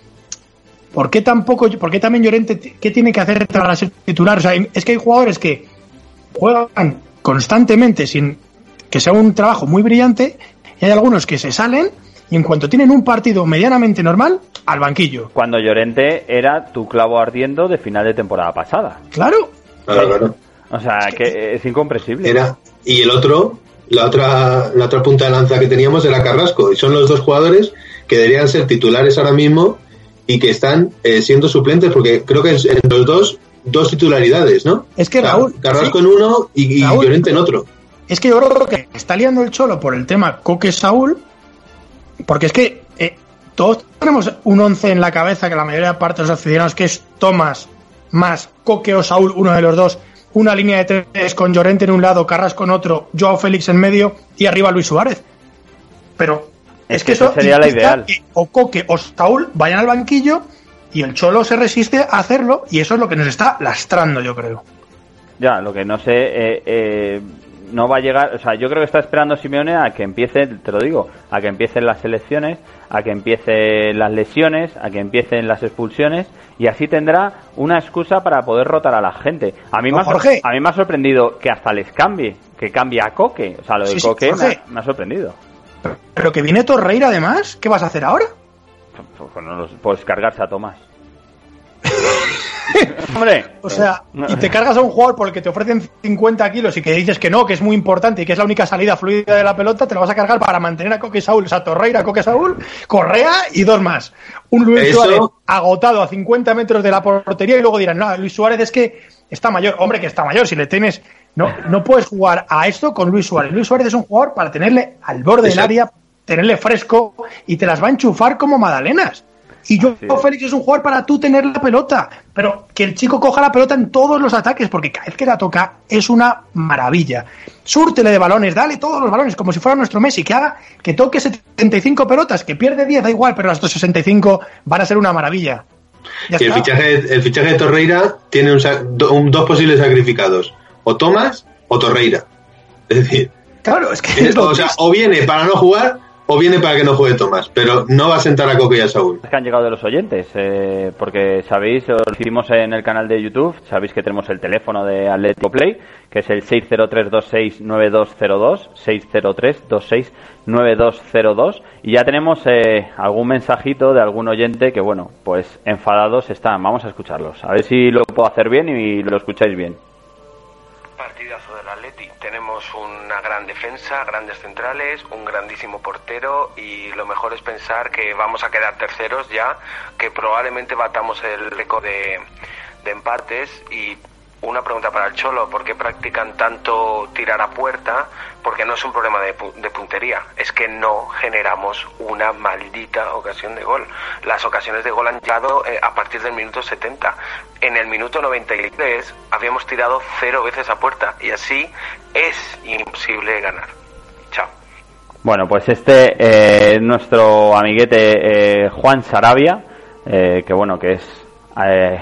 ¿Por qué tampoco, por qué también Llorente, qué tiene que hacer para ser titular? O sea, es que hay jugadores que juegan constantemente sin que sea un trabajo muy brillante, y hay algunos que se salen y en cuanto tienen un partido medianamente normal, al banquillo. Cuando Llorente era tu clavo ardiendo de final de temporada pasada. Claro. Claro, claro. O sea, que es incomprensible. Era, y el otro, la otra, la otra punta de lanza que teníamos era Carrasco, y son los dos jugadores que deberían ser titulares ahora mismo y que están eh, siendo suplentes, porque creo que es en los dos, dos titularidades, ¿no? Es que o sea, Raúl... Carrasco ¿sí? en uno y, y Raúl, Llorente en otro. Es que yo creo que está liando el Cholo por el tema Coque-Saúl, porque es que eh, todos tenemos un once en la cabeza, que la mayoría de parte de los aficionados, que es Tomás más Coque o Saúl, uno de los dos, una línea de tres con Llorente en un lado, Carrasco en otro, Joao Félix en medio y arriba Luis Suárez. Pero es, es que, que eso sería la ideal. Que o Coque o Saúl vayan al banquillo y el Cholo se resiste a hacerlo, y eso es lo que nos está lastrando, yo creo. Ya, lo que no sé, eh, eh, no va a llegar, o sea, yo creo que está esperando Simeone a que empiece, te lo digo, a que empiecen las selecciones, a que empiecen las lesiones, a que empiecen las expulsiones, y así tendrá una excusa para poder rotar a la gente. A mí, no, me, ha, Jorge. a mí me ha sorprendido que hasta les cambie, que cambie a Coque, o sea, lo de sí, Coque sí, me, ha, me ha sorprendido. Pero que viene Torreira además, ¿qué vas a hacer ahora? Pues, no, pues cargarse a Tomás. Hombre, o sea, y te cargas a un jugador por el que te ofrecen cincuenta kilos y que dices que no, que es muy importante y que es la única salida fluida de la pelota, te lo vas a cargar para mantener a Coque Saúl, o sea, Torreira, Coque Saúl, Correa y dos más. Un Luis Eso... Suárez agotado a cincuenta metros de la portería, y luego dirán, no, Luis Suárez es que está mayor. Hombre, que está mayor, si le tienes... No, no puedes jugar a esto con Luis Suárez. Luis Suárez es un jugador para tenerle al borde Eso... del área, tenerle fresco, y te las va a enchufar como magdalenas. Y yo, sí. Félix, es un jugador para tú tener la pelota, pero que el chico coja la pelota en todos los ataques, porque cada vez que la toca es una maravilla. Súrtele de balones, dale todos los balones, como si fuera nuestro Messi, que haga, que toque setenta y cinco pelotas, que pierde diez, da igual, pero las otras sesenta y cinco van a ser una maravilla. Ya y el fichaje, el fichaje de Torreira tiene un, un, dos posibles sacrificados, o Tomás o Torreira. Es decir, claro, es que es, es lo o, sea, o viene para no jugar, o viene para que no juegue Tomás, pero no va a sentar a Coque y a Saúl. Es que han llegado de los oyentes, eh, porque sabéis, lo hicimos en el canal de YouTube, sabéis que tenemos el teléfono de Atlético Play, que es el seis cero tres dos seis nueve dos cero dos, seis cero tres dos seis nueve dos cero dos, y ya tenemos eh, algún mensajito de algún oyente que, bueno, pues enfadados están. Vamos a escucharlos, a ver si lo puedo hacer bien y lo escucháis bien. Partidazo del Atleti. Tenemos una gran defensa, grandes centrales, un grandísimo portero, y lo mejor es pensar que vamos a quedar terceros ya, que probablemente batamos el récord de, de empates. Y una pregunta para el Cholo: ¿por qué practican tanto tirar a puerta? Porque no es un problema de, de puntería, es que no generamos una maldita ocasión de gol. Las ocasiones de gol han llegado eh, a partir del minuto setenta. En el minuto noventa y tres habíamos tirado cero veces a puerta, y así es imposible ganar. Chao. Bueno, pues este es eh, nuestro amiguete eh, Juan Sarabia, eh, que bueno, que es... Eh,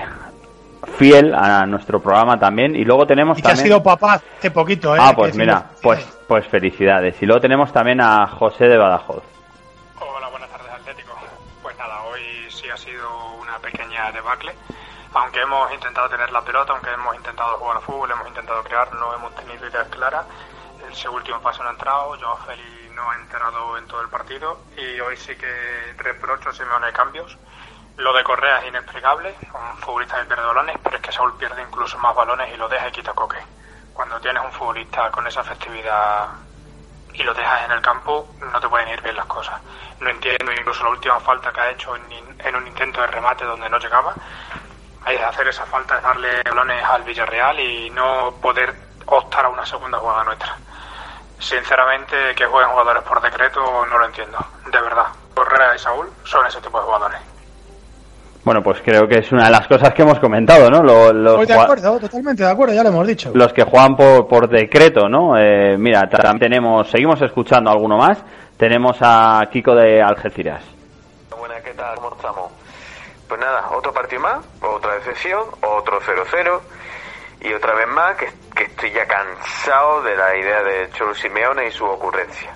fiel a nuestro programa también. Y luego tenemos y que también... ha sido papá hace poquito, ¿eh? Ah, pues mira, pues pues felicidades. Y luego tenemos también a José de Badajoz. Hola, buenas tardes, Atlético. Pues nada, hoy sí ha sido una pequeña debacle. Aunque hemos intentado tener la pelota, aunque hemos intentado jugar al fútbol, hemos intentado crear, no hemos tenido ideas claras. Ese último paso no ha entrado, Joao Félix no ha entrado en todo el partido y hoy sí que reprocho a Simeone cambios. Lo de Correa es inexplicable, un futbolista que pierde balones, pero es que Saúl pierde incluso más balones y lo deja y quita Coque. Cuando tienes un futbolista con esa efectividad y lo dejas en el campo, no te pueden ir bien las cosas. No entiendo incluso la última falta que ha hecho en, en un intento de remate donde no llegaba. Hay que hacer esa falta, es darle balones al Villarreal y no poder optar a una segunda jugada nuestra. Sinceramente, que jueguen jugadores por decreto no lo entiendo, de verdad. Correa y Saúl son ese tipo de jugadores. Bueno, pues creo que es una de las cosas que hemos comentado, ¿no? Los, los Estoy de acuerdo, totalmente de acuerdo, ya lo hemos dicho. Los que juegan por, por decreto, ¿no? Eh, mira, también tenemos, seguimos escuchando a alguno más. Tenemos a Kiko de Algeciras. Buenas, ¿qué tal? ¿Cómo estamos? Pues nada, otro partido más, otra decepción, otro cero cero y otra vez más que, que estoy ya cansado de la idea de Cholo Simeone y su ocurrencia.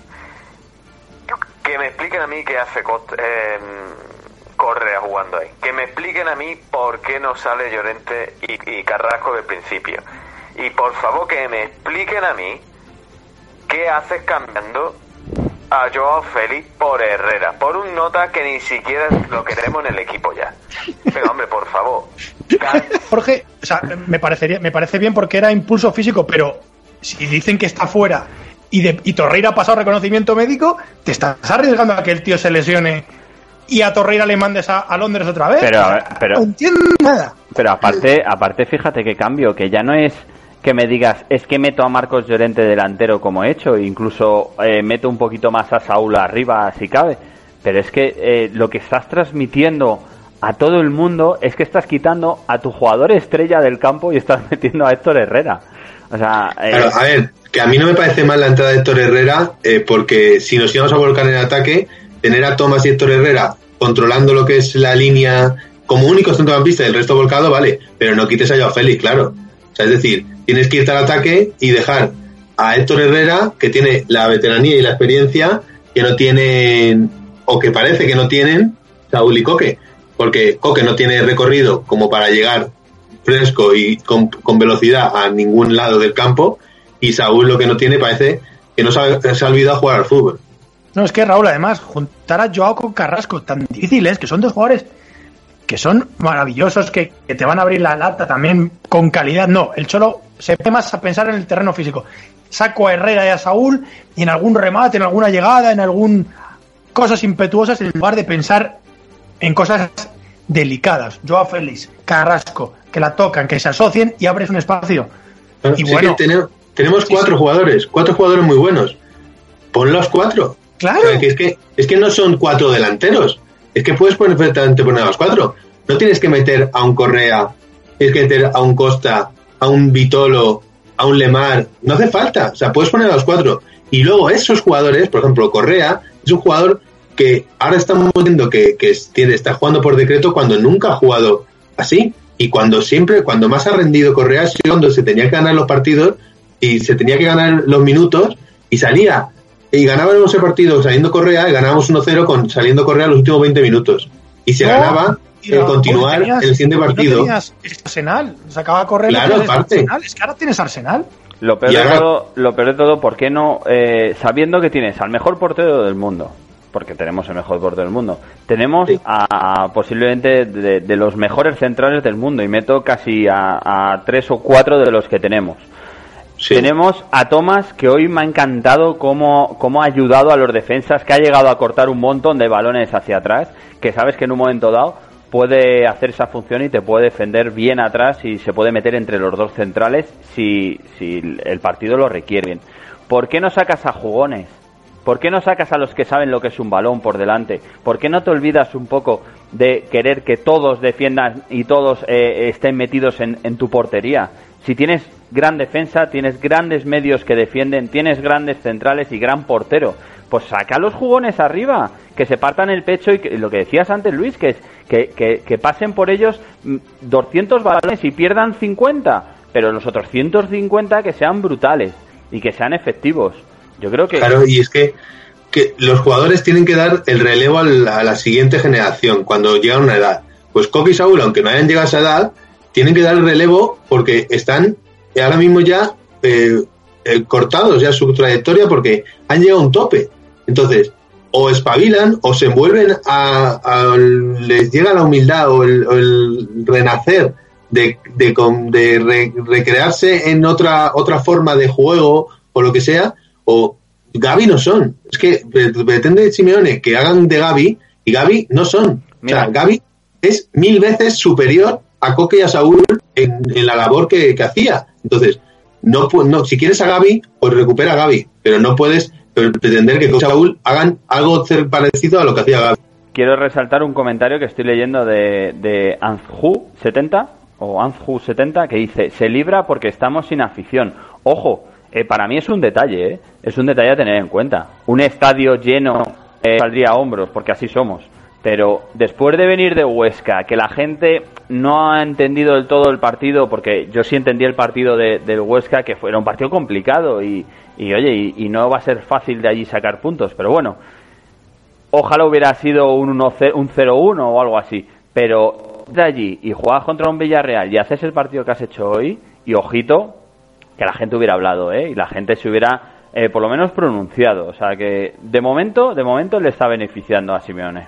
Que me expliquen a mí qué hace Costa, eh, Correa jugando ahí. Que me expliquen a mí por qué no sale Llorente y, y Carrasco del principio. Y por favor que me expliquen a mí qué haces cambiando a Joao Félix por Herrera, por un nota que ni siquiera lo queremos en el equipo ya. Pero hombre, por favor. Jorge, o sea, me parecería, me parece bien porque era impulso físico, pero si dicen que está fuera y, de, y Torreira ha pasado reconocimiento médico, te estás arriesgando a que el tío se lesione y a Torreira le mandes a, a Londres otra vez. Pero, pero, no entiendo nada. Pero aparte, aparte, fíjate que cambio, que ya no es que me digas, es que meto a Marcos Llorente delantero como he hecho, incluso eh, meto un poquito más a Saúl arriba si cabe, pero es que eh, lo que estás transmitiendo a todo el mundo es que estás quitando a tu jugador estrella del campo y estás metiendo a Héctor Herrera. O sea, eh... claro, a ver, que a mí no me parece mal la entrada de Héctor Herrera, eh, porque si nos íbamos a volcar en ataque, tener a Tomás y Héctor Herrera controlando lo que es la línea como único centrocampista y el resto volcado, vale, pero no quites a Joao Félix, claro. O sea, es decir, tienes que irte al ataque y dejar a Héctor Herrera, que tiene la veteranía y la experiencia que no tienen, o que parece que no tienen, Saúl y Coque. Porque Coque no tiene recorrido como para llegar fresco y con, con velocidad a ningún lado del campo, y Saúl lo que no tiene parece que no se ha, se ha olvidado jugar al fútbol. No, es que Raúl, además, juntar a Joao con Carrasco tan difícil es que son dos jugadores que son maravillosos, que, que te van a abrir la lata también con calidad. No, el Cholo se pone más a pensar en el terreno físico. Saco a Herrera y a Saúl y en algún remate, en alguna llegada, en algún cosas impetuosas, en lugar de pensar en cosas delicadas. Joao Félix, Carrasco, que la tocan, que se asocien y abres un espacio. Bueno, y sí, bueno, que tenemos, tenemos cuatro sí, jugadores, cuatro jugadores muy buenos. Pon los cuatro. Claro. O sea, que es, que, es que no son cuatro delanteros. Es que puedes poner, perfectamente poner a los cuatro. No tienes que meter a un Correa, tienes que meter a un Costa, a un Vitolo, a un Lemar. No hace falta. O sea, puedes poner a los cuatro. Y luego esos jugadores, por ejemplo, Correa, es un jugador que ahora estamos viendo que, que tiene, está jugando por decreto cuando nunca ha jugado así. Y cuando siempre, cuando más ha rendido Correa es cuando se tenía que ganar los partidos y se tenía que ganar los minutos y salía. Y ganábamos ese partido saliendo Correa y ganábamos uno cero con saliendo Correa los últimos veinte minutos. Y se no, ganaba el no, continuar tenías, el siguiente partido. No tenías Arsenal, se acaba de correr. Claro, aparte. Arsenal. Es que ahora tienes Arsenal. Lo peor, de ahora... todo, lo peor de todo, ¿por qué no? Eh, sabiendo que tienes al mejor portero del mundo, porque tenemos el mejor portero del mundo, tenemos sí. a, a posiblemente de, de los mejores centrales del mundo, y meto casi a, a tres o cuatro de los que tenemos. Sí. Tenemos a Tomás, que hoy me ha encantado cómo, cómo ha ayudado a los defensas, que ha llegado a cortar un montón de balones hacia atrás, que sabes que en un momento dado puede hacer esa función y te puede defender bien atrás y se puede meter entre los dos centrales si, si el partido lo requiere bien. ¿Por qué no sacas a jugones? ¿Por qué no sacas a los que saben lo que es un balón por delante? ¿Por qué no te olvidas un poco de querer que todos defiendan y todos eh, estén metidos en, en tu portería? Si tienes gran defensa, tienes grandes medios que defienden, tienes grandes centrales y gran portero, pues saca a los jugones arriba, que se partan el pecho y que, lo que decías antes, Luis, que, es, que, que, que pasen por ellos doscientos balones y pierdan cincuenta, pero los otros ciento cincuenta que sean brutales y que sean efectivos. Yo creo que... Claro, y es que, que los jugadores tienen que dar el relevo a la, a la siguiente generación cuando llegan a una edad. Pues Coque y Saúl, aunque no hayan llegado a esa edad, tienen que dar el relevo porque están ahora mismo ya eh, eh, cortados ya su trayectoria porque han llegado a un tope. Entonces, o espabilan o se envuelven a, a les llega la humildad o el, o el renacer de, de, de re, recrearse en otra otra forma de juego o lo que sea, o Gavi no son. Es que pretende Simeone que hagan de Gavi y Gavi no son. Mira. O sea, Gavi es mil veces superior a Coque y a Saúl en, en la labor que, que hacía. Entonces, no, no si quieres a Gavi, pues recupera a Gavi, pero no puedes pretender que Coque y Saúl hagan algo parecido a lo que hacía Gavi. Quiero resaltar un comentario que estoy leyendo de, de Anzhu setenta o Anzhu setenta que dice: se libra porque estamos sin afición. Ojo, eh, para mí es un detalle, ¿eh? Es un detalle a tener en cuenta. Un estadio lleno eh, saldría a hombros, porque así somos. Pero después de venir de Huesca, que la gente no ha entendido del todo el partido, porque yo sí entendí el partido de, del Huesca, que fue, era un partido complicado y, y oye, y, y no va a ser fácil de allí sacar puntos, pero bueno, ojalá hubiera sido un cero uno o algo así, pero de allí y juegas contra un Villarreal y haces el partido que has hecho hoy, y ojito, que la gente hubiera hablado, ¿eh? Y la gente se hubiera eh, por lo menos pronunciado, o sea que de momento, de momento le está beneficiando a Simeone.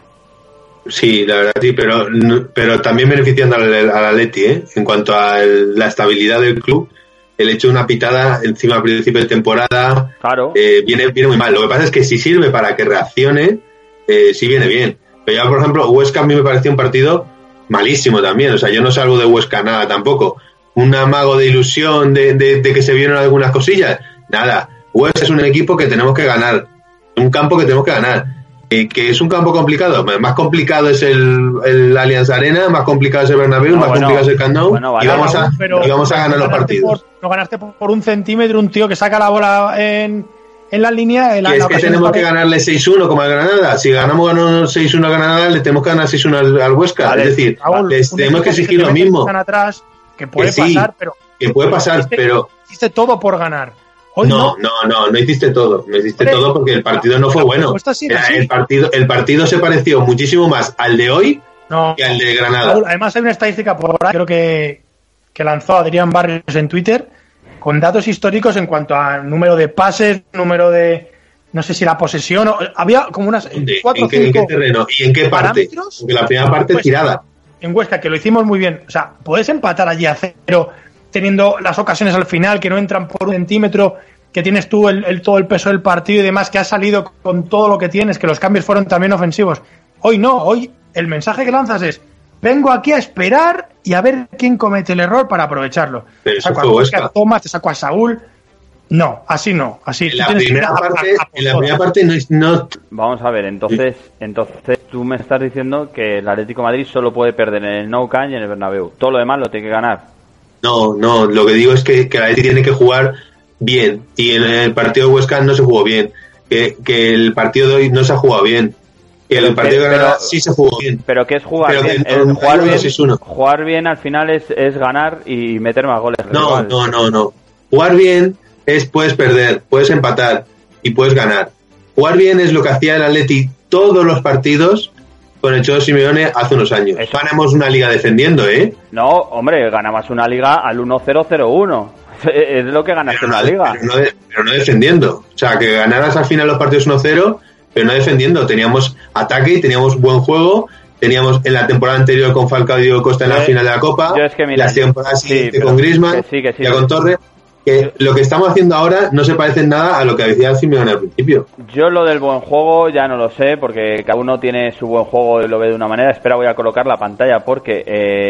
Sí, la verdad sí, pero pero también beneficiando al, al Atleti, ¿eh? En cuanto a el, la estabilidad del club, el hecho de una pitada encima al principio de temporada, claro. eh, viene viene muy mal. Lo que pasa es que si sirve para que reaccione, eh, sí viene bien. Pero ya, por ejemplo, Huesca a mí me pareció un partido malísimo también. O sea, yo no salgo de Huesca nada tampoco. Un amago de ilusión de, de, de que se vieron algunas cosillas. Nada. Huesca es un equipo que tenemos que ganar. Un campo que tenemos que ganar. Eh, que es un campo complicado. Más complicado es el, el Allianz Arena, más complicado es el Bernabéu, no, más bueno, complicado es el Camp Nou, bueno, vale, y vamos a, y vamos a ganar los partidos. Por, no ganaste por, por un centímetro un tío que saca la bola en, en la línea. En la, y es la que tenemos que ganarle seis uno como a Granada. Si ganamos ganamos seis uno a Granada, le tenemos que ganar seis uno al, al Huesca. Vale, es decir, Raúl, les tenemos que exigir lo mismo. Que, atrás, que puede que sí, pasar, pero que puede pasar, hiciste, pero hiciste todo por ganar. Hoy no, no, no, no hiciste todo. No hiciste Hombre, todo porque el partido no fue bueno. Así, Era, el partido, el partido se pareció muchísimo más al de hoy no, que al de Granada. Raúl, además hay una estadística por ahí, creo que, que lanzó Adrián Barrios en Twitter, con datos históricos en cuanto a número de pases, número de, no sé si la posesión, o, había como unas cuatro ¿En, qué, ¿En qué terreno? ¿Y en qué parte? Porque la primera parte pues, tirada. En Huesca, que lo hicimos muy bien. O sea, puedes empatar allí a cero, teniendo las ocasiones al final que no entran por un centímetro, que tienes tú el, el todo el peso del partido y demás, que has salido con todo lo que tienes, que los cambios fueron también ofensivos. Hoy no, hoy el mensaje que lanzas es: vengo aquí a esperar y a ver quién comete el error para aprovecharlo. Pero te saco a Huesca, Tomás, te saco a Saúl. No, así no, así. En la primera parte, a, a en la primera parte no, no. Vamos a ver, entonces, entonces tú me estás diciendo que el Atlético de Madrid solo puede perder en el Nou Camp y en el Bernabéu. Todo lo demás lo tiene que ganar. No, no, lo que digo es que, que el Atlético tiene que jugar bien, y en el partido de Huesca no se jugó bien, que, que el partido de hoy no se ha jugado bien, que el partido de Granada sí se jugó bien. Pero ¿qué es jugar pero bien? Que, es jugar, bien jugar bien al final es, es ganar y meter más goles. No, rival. no, no, no. Jugar bien es puedes perder, puedes empatar y puedes ganar. Jugar bien es lo que hacía el Atleti todos los partidos con el Cholo Simeone hace unos años. Eso. Ganamos una liga defendiendo, ¿eh? No, hombre, ganamos una liga al uno cero cero uno. Es lo que ganaste en la liga. Pero no, pero no defendiendo. O sea, que ganaras al final los partidos uno cero, pero no defendiendo. Teníamos ataque, teníamos buen juego. Teníamos en la temporada anterior con Falcao y Diego Costa en la yo, final de la Copa. Yo es que mira, las temporadas sí, siguientes con Griezmann, que sí, que sí, ya con Torres. Que lo que estamos haciendo ahora no se parece en nada a lo que decía Simeone al principio. Yo lo del buen juego ya no lo sé, porque cada uno tiene su buen juego y lo ve de una manera. Espera, voy a colocar la pantalla porque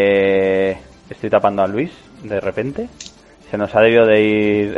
eh, estoy tapando a Luis de repente. Se nos ha debido de ir...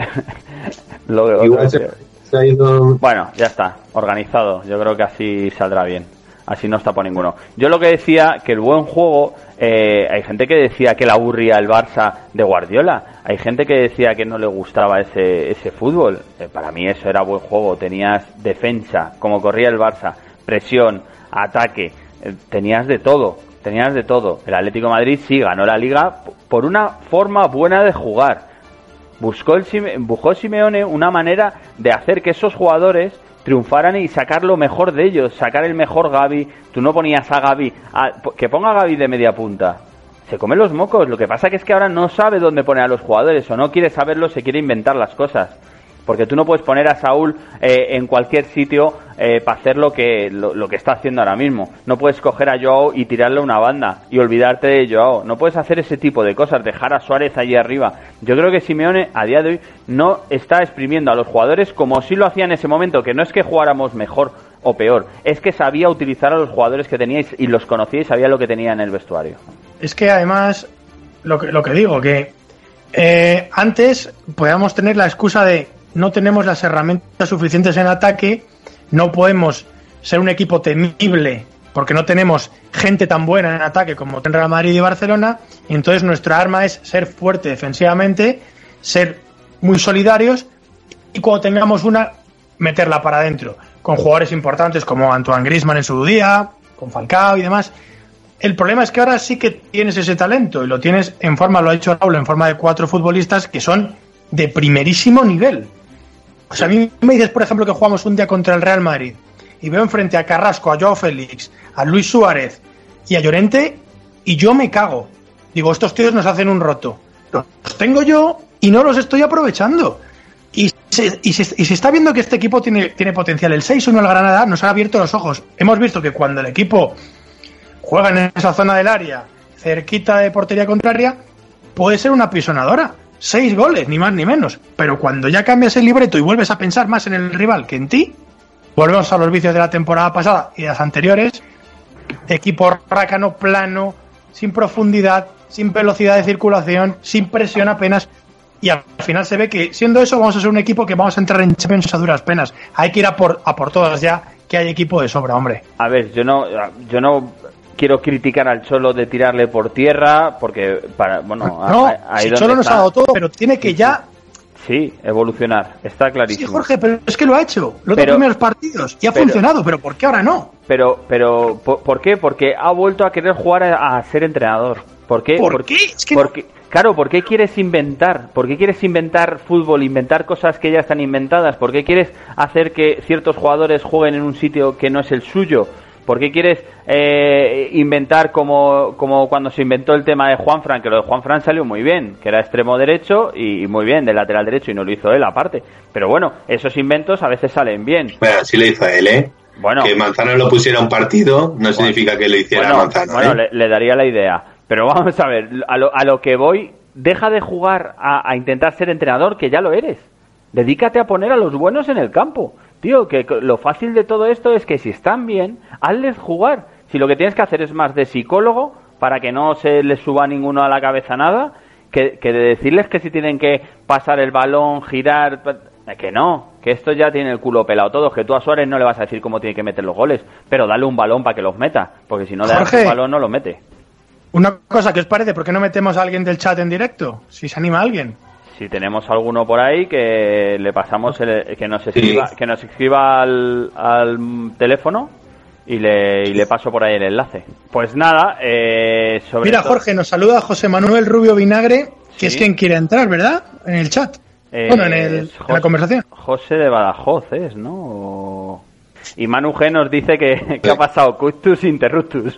lo, Igual se, se ha ido... Bueno, ya está, organizado. Yo creo que así saldrá bien. Así no está por ninguno. Yo lo que decía, que el buen juego... Eh, hay gente que decía que le aburría el Barça de Guardiola. Hay gente que decía que no le gustaba ese, ese fútbol. Eh, para mí eso era buen juego. Tenías defensa, como corría el Barça, presión, ataque. Eh, tenías de todo. Tenías de todo. El Atlético de Madrid sí ganó la Liga por una forma buena de jugar. Buscó, el, buscó Simeone una manera de hacer que esos jugadores triunfaran y sacar lo mejor de ellos, sacar el mejor Gavi. Tú no ponías a Gavi, a, que ponga a Gavi de media punta. se come los mocos. Lo que pasa que es que ahora no sabe dónde poner a los jugadores, o no quiere saberlo, se quiere inventar las cosas. Porque tú no puedes poner a Saúl eh, en cualquier sitio eh, para hacer lo que lo, lo que está haciendo ahora mismo. No puedes coger a Joao y tirarle una banda y olvidarte de Joao. No puedes hacer ese tipo de cosas, dejar a Suárez allí arriba. Yo creo que Simeone a día de hoy no está exprimiendo a los jugadores como sí lo hacía en ese momento, que no es que jugáramos mejor o peor, es que sabía utilizar a los jugadores que teníais y los conocía y sabía lo que tenía en el vestuario. Es que además, lo que, lo que digo, que eh, antes podíamos tener la excusa de no tenemos las herramientas suficientes en ataque, no podemos ser un equipo temible porque no tenemos gente tan buena en ataque como tienen Real Madrid y Barcelona, y entonces nuestra arma es ser fuerte defensivamente, ser muy solidarios, y cuando tengamos una, meterla para adentro, con jugadores importantes como Antoine Griezmann en su día, con Falcao y demás. El problema es que ahora sí que tienes ese talento, y lo tienes en forma, lo ha dicho Raúl, en forma de cuatro futbolistas que son de primerísimo nivel. O sea, a mí me dices, por ejemplo, que jugamos un día contra el Real Madrid y veo enfrente a Carrasco, a Joao Félix, a Luis Suárez y a Llorente, y yo me cago. Digo, estos tíos nos hacen un roto. Los tengo yo y no los estoy aprovechando. Y se, y se, y se está viendo que este equipo tiene, tiene potencial. El seis uno al Granada nos ha abierto los ojos. Hemos visto que cuando el equipo juega en esa zona del área, cerquita de portería contraria, puede ser una pisonadora. Seis goles, ni más ni menos. Pero cuando ya cambias el libreto y vuelves a pensar más en el rival que en ti, volvemos a los vicios de la temporada pasada y de las anteriores. Equipo rácano, plano, sin profundidad, sin velocidad de circulación, sin presión apenas. Y al final se ve que, siendo eso, vamos a ser un equipo que vamos a entrar en Champions a duras penas. Hay que ir a por, a por todas ya, que hay equipo de sobra, hombre. A ver, yo no... Yo no... quiero criticar al Cholo de tirarle por tierra, porque, para bueno... No, ha, ha si Cholo nos ha dado todo, pero tiene que ya... Sí, evolucionar, está clarísimo. Sí, Jorge, pero es que lo ha hecho, los dos primeros partidos, y ha pero, funcionado, pero ¿por qué ahora no? Pero, pero, ¿por, ¿por qué? Porque ha vuelto a querer jugar a, a ser entrenador. ¿Por qué? ¿Por, ¿Por qué? Es que porque, no... Claro, ¿por qué quieres inventar? ¿Por qué quieres inventar fútbol, inventar cosas que ya están inventadas? ¿Por qué quieres hacer que ciertos jugadores jueguen en un sitio que no es el suyo? ¿Por qué quieres eh, inventar como, como cuando se inventó el tema de Juanfran? Que lo de Juanfran salió muy bien, que era extremo derecho y muy bien, de lateral derecho, y no lo hizo él aparte. Pero bueno, esos inventos a veces salen bien. Bueno, sí lo hizo él, ¿eh? Bueno, que Manzano lo pusiera un partido no bueno, significa que lo hiciera bueno, Manzano. Bueno, ¿eh? le, le daría la idea. Pero vamos a ver, a lo, a lo que voy, deja de jugar a, a intentar ser entrenador, que ya lo eres. Dedícate a poner a los buenos en el campo. Tío, que lo fácil de todo esto es que si están bien, hazles jugar. Si lo que tienes que hacer es más de psicólogo, para que no se les suba a ninguno a la cabeza nada, que, que de decirles que si tienen que pasar el balón, girar... Que no, que esto ya tiene el culo pelado todo, que tú a Suárez no le vas a decir cómo tiene que meter los goles, pero dale un balón para que los meta, porque si no le das un balón no lo mete. Una cosa, ¿qué os parece? ¿Por qué no metemos a alguien del chat en directo? Si se anima a alguien. Si tenemos alguno por ahí, que le pasamos el, que nos escriba, sí. que nos escriba al, al teléfono y le, y le paso por ahí el enlace. Pues nada, eh, sobre Mira, todo... Jorge, nos saluda José Manuel Rubio Vinagre, que sí. es quien quiere entrar, ¿verdad? En el chat. Eh, bueno, en, el, José, en la conversación. José de Badajoz es, ¿no? O... Y Manu G nos dice que, que ha pasado Cuctus Interruptus.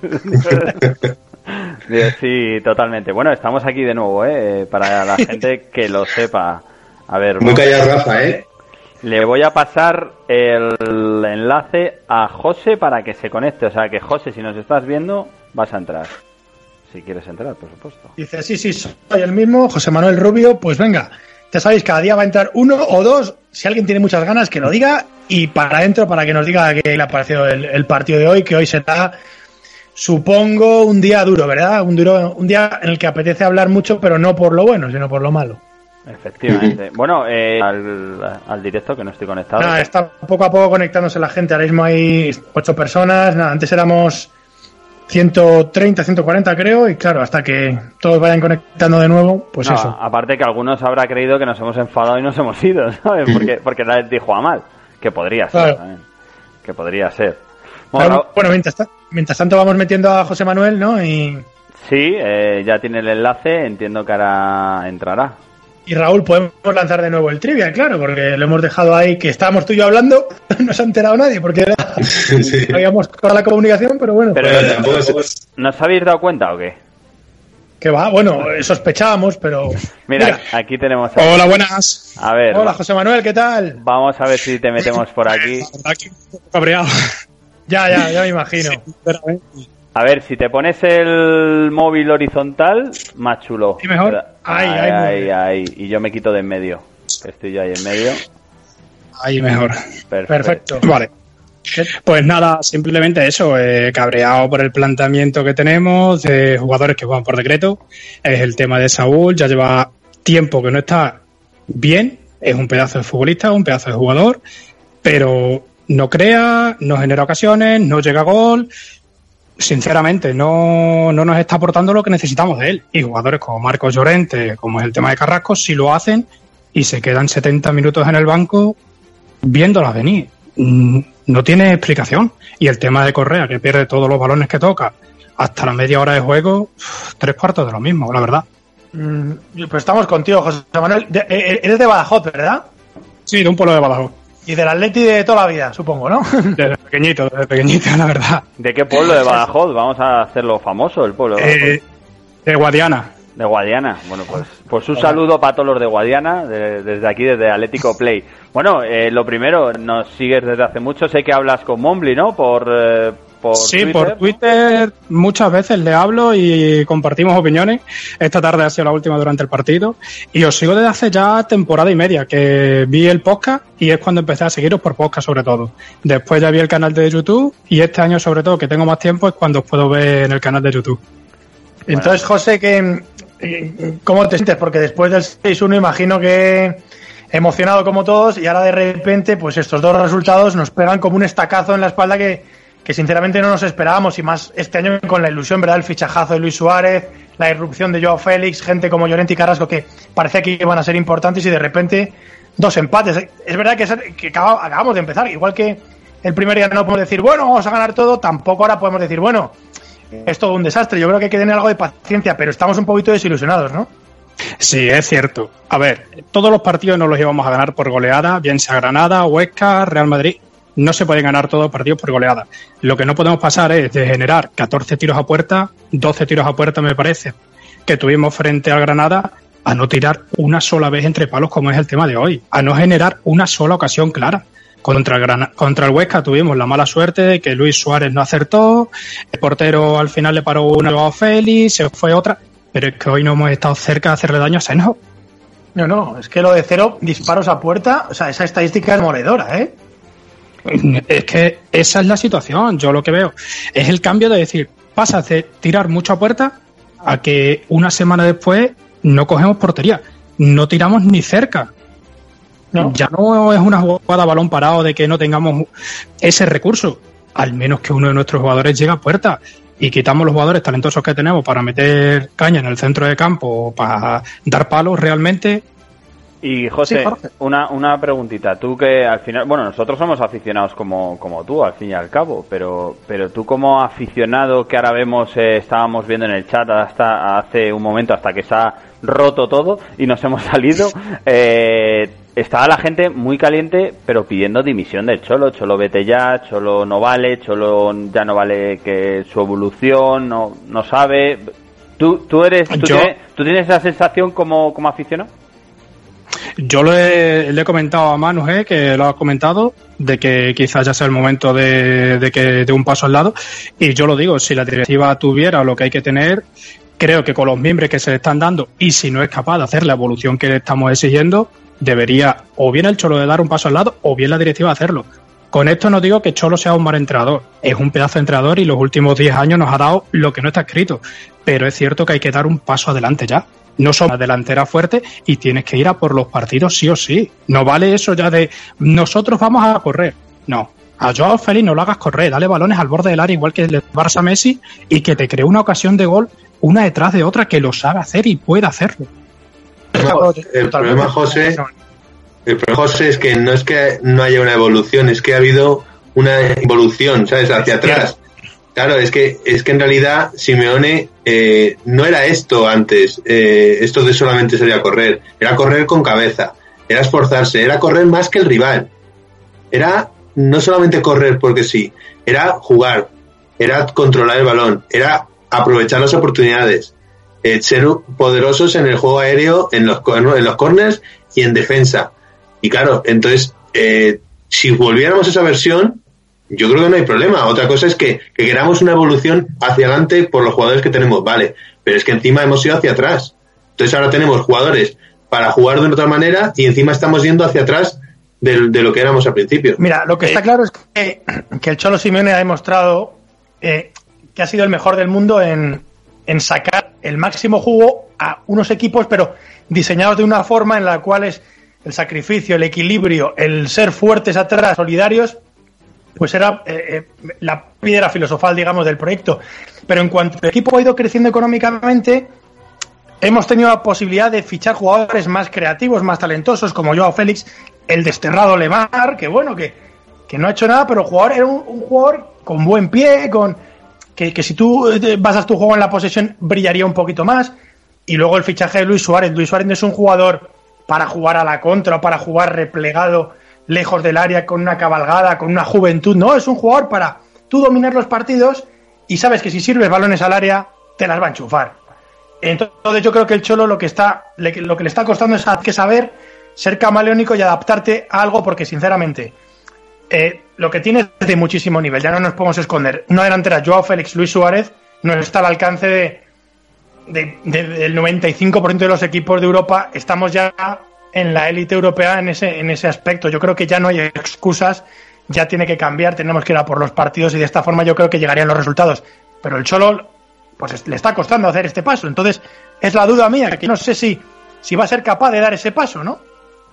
Sí, totalmente. Bueno, estamos aquí de nuevo, ¿eh? Para la gente que lo sepa. A ver, muy callado Rafa, ¿eh? Le voy a pasar el enlace a José para que se conecte. O sea, que José, si nos estás viendo, vas a entrar. Si quieres entrar, por supuesto. Dice, sí, sí, soy el mismo, José Manuel Rubio. Pues venga, ya sabéis, cada día va a entrar uno o dos. Si alguien tiene muchas ganas, que lo diga. Y para adentro, para que nos diga qué le ha parecido el, el partido de hoy, que hoy será... Supongo un día duro, ¿verdad? Un duro, un día en el que apetece hablar mucho, pero no por lo bueno, sino por lo malo. Efectivamente. Uh-huh. Bueno, eh, al, al directo, que no estoy conectado. Nada, está poco a poco conectándose la gente. Ahora mismo hay ocho personas. Nada, antes éramos ciento treinta, ciento cuarenta creo, y claro, hasta que todos vayan conectando de nuevo, pues no, eso. Aparte que algunos habrá creído que nos hemos enfadado y nos hemos ido, ¿sabes? Porque, porque nadie dijo a mal. Que podría ser, claro. También. Que podría ser. Bueno, claro, bueno mientras, mientras tanto vamos metiendo a José Manuel, ¿no? Y... Sí, eh, ya tiene el enlace, entiendo que ahora entrará. Y Raúl, podemos lanzar de nuevo el trivia, claro, porque lo hemos dejado ahí, que estábamos tú y yo hablando, no se ha enterado nadie, porque era... sí. habíamos cortado la comunicación, pero bueno. Pero, pues... ¿Nos habéis dado cuenta o qué? Que va, bueno, sospechábamos, pero... Mira, Mira. aquí tenemos... A... Hola, buenas. A ver. Hola, José Manuel, ¿qué tal? Vamos a ver si te metemos por aquí. Aquí, cabreado. Ya, ya, ya me imagino. Sí, a ver, si te pones el móvil horizontal, más chulo. ¿Y mejor? Ahí, ahí, ahí, ahí. Y yo me quito de en medio. Estoy yo ahí en medio. Ahí mejor. Perfecto. Perfecto. Vale. Pues nada, simplemente eso, eh, cabreado por el planteamiento que tenemos de jugadores que juegan por decreto. Es el tema de Saúl, ya lleva tiempo que no está bien, es un pedazo de futbolista, un pedazo de jugador, pero no crea, no genera ocasiones, no llega a gol. Sinceramente, no, no nos está aportando lo que necesitamos de él. Y jugadores como Marcos Llorente, como es el tema de Carrasco, sí lo hacen y se quedan setenta minutos en el banco viéndolas venir. No tiene explicación. Y el tema de Correa, que pierde todos los balones que toca, hasta la media hora de juego, tres cuartos de lo mismo, la verdad. Mm, pues estamos contigo, José Manuel. De, eh, eres de Badajoz, ¿verdad? Sí, de un pueblo de Badajoz. Y del Atleti de toda la vida, supongo, ¿no? Desde pequeñito, desde pequeñito, la verdad. ¿De qué pueblo de Badajoz? Vamos a hacerlo famoso, el pueblo de Badajoz. Eh, de Guadiana. De Guadiana. Bueno, pues pues un saludo para todos los de Guadiana, de, desde aquí, desde Atlético Play. Bueno, eh, lo primero, nos sigues desde hace mucho. Sé que hablas con Mombly, ¿no? Por, eh, por sí, Twitter. por Twitter muchas veces le hablo y compartimos opiniones. Esta tarde ha sido la última durante el partido. Y os sigo desde hace ya temporada y media, que vi el podcast y es cuando empecé a seguiros por podcast sobre todo. Después ya vi el canal de YouTube y este año sobre todo, que tengo más tiempo, es cuando os puedo ver en el canal de YouTube. Entonces, José, que ¿cómo te sientes? Porque después del seis uno imagino que emocionado como todos y ahora de repente pues estos dos resultados nos pegan como un estacazo en la espalda que, que sinceramente no nos esperábamos, y más este año con la ilusión, ¿verdad? El fichajazo de Luis Suárez, la irrupción de Joao Félix, gente como Llorente y Carrasco que parecía que iban a ser importantes y de repente dos empates. Es verdad que, que acabamos de empezar, igual que el primer día no podemos decir, bueno, vamos a ganar todo, tampoco ahora podemos decir, bueno, es todo un desastre. Yo creo que hay que tener algo de paciencia, pero estamos un poquito desilusionados, ¿no? Sí, es cierto. A ver, todos los partidos no los íbamos a ganar por goleada, bien sea Granada, Huesca, Real Madrid. No se pueden ganar todos los partidos por goleada. Lo que no podemos pasar es de generar catorce tiros a puerta, doce tiros a puerta me parece, que tuvimos frente al Granada, a no tirar una sola vez entre palos como es el tema de hoy, a no generar una sola ocasión clara. Contra el, Gran... Contra el Huesca tuvimos la mala suerte de que Luis Suárez no acertó, el portero al final le paró una a Félix, se fue otra, pero es que hoy no hemos estado cerca de hacerle daño a Senjo. No, no, es que lo de cero disparos a puerta, o sea, esa estadística es demoledora, ¿eh? Es que esa es la situación. Yo lo que veo es el cambio de decir, pasas de tirar mucho a puerta a que una semana después no cogemos portería, no tiramos ni cerca. ¿No? Ya no es una jugada a balón parado de que no tengamos ese recurso, al menos que uno de nuestros jugadores llegue a puerta y quitamos los jugadores talentosos que tenemos para meter caña en el centro de campo, para dar palos realmente. Y José, sí, una, una preguntita, tú que al final, bueno, nosotros somos aficionados como, como tú, al fin y al cabo, pero, pero tú como aficionado que ahora vemos, eh, estábamos viendo en el chat hasta hace un momento, hasta que se ha roto todo y nos hemos salido, eh, estaba la gente muy caliente, pero pidiendo dimisión del Cholo. Cholo vete ya, Cholo no vale, Cholo ya no vale, que su evolución no, no sabe. ¿Tú, tú eres, tú, Yo... tienes, tú tienes esa sensación como, como aficionado? Yo le, le he comentado a Manu, eh, que lo ha comentado, de que quizás ya sea el momento de, de que de un paso al lado, y yo lo digo, si la directiva tuviera lo que hay que tener, creo que con los miembros que se le están dando, y si no es capaz de hacer la evolución que le estamos exigiendo, debería o bien el Cholo de dar un paso al lado, o bien la directiva hacerlo. Con esto no digo que Cholo sea un mal entrenador, es un pedazo de entrenador y los últimos diez años nos ha dado lo que no está escrito, pero es cierto que hay que dar un paso adelante ya. No somos una delantera fuerte y tienes que ir a por los partidos sí o sí. No vale eso ya de nosotros vamos a correr. No, a Joao Félix no lo hagas correr, dale balones al borde del área igual que el Barça Messi y que te cree una ocasión de gol una detrás de otra, que lo sabe hacer y puede hacerlo. El problema, José, el problema, José, es que no es que no haya una evolución, es que ha habido una evolución, ¿sabes? Hacia atrás. Claro, es que es que en realidad Simeone eh, no era esto antes, eh, esto de solamente salir a correr, era correr con cabeza, era esforzarse, era correr más que el rival, era no solamente correr porque sí, era jugar, era controlar el balón, era aprovechar las oportunidades. eh, ser poderosos en el juego aéreo, en los, en los corners y en defensa. Y claro, entonces, eh, si volviéramos a esa versión, yo creo que no hay problema. Otra cosa es que, que queramos una evolución hacia adelante por los jugadores que tenemos, vale, pero es que encima hemos ido hacia atrás. Entonces ahora tenemos jugadores para jugar de otra manera y encima estamos yendo hacia atrás de, de lo que éramos al principio. Mira, lo que está claro es que, que el Cholo Simeone ha demostrado eh, que ha sido el mejor del mundo en, en sacar el máximo jugo a unos equipos, pero diseñados de una forma en la cual es el sacrificio, el equilibrio, el ser fuertes atrás, solidarios, pues era eh, eh, la piedra filosofal, digamos, del proyecto. Pero en cuanto el equipo ha ido creciendo económicamente, hemos tenido la posibilidad de fichar jugadores más creativos, más talentosos, como Joao Félix, el desterrado Lemar, que bueno, que, que no ha hecho nada, pero el jugador era un, un jugador con buen pie, con que, que si tú basas tu juego en la posesión brillaría un poquito más. Y luego el fichaje de Luis Suárez. Luis Suárez no es un jugador para jugar a la contra o para jugar replegado lejos del área con una cabalgada, con una juventud. No, es un jugador para tú dominar los partidos y sabes que si sirves balones al área te las va a enchufar. Entonces yo creo que el Cholo lo que está lo que le está costando es que saber ser camaleónico y adaptarte a algo, porque sinceramente eh, lo que tiene es de muchísimo nivel, ya no nos podemos esconder. Una delantera, Joao Félix, Luis Suárez, no está al alcance de, de, de, del noventa y cinco por ciento de los equipos de Europa. Estamos ya en la élite europea en ese, en ese aspecto. Yo creo que ya no hay excusas, ya tiene que cambiar, tenemos que ir a por los partidos y de esta forma yo creo que llegarían los resultados. Pero el Cholo pues le está costando hacer este paso, entonces es la duda mía, que no sé si, si va a ser capaz de dar ese paso, ¿no?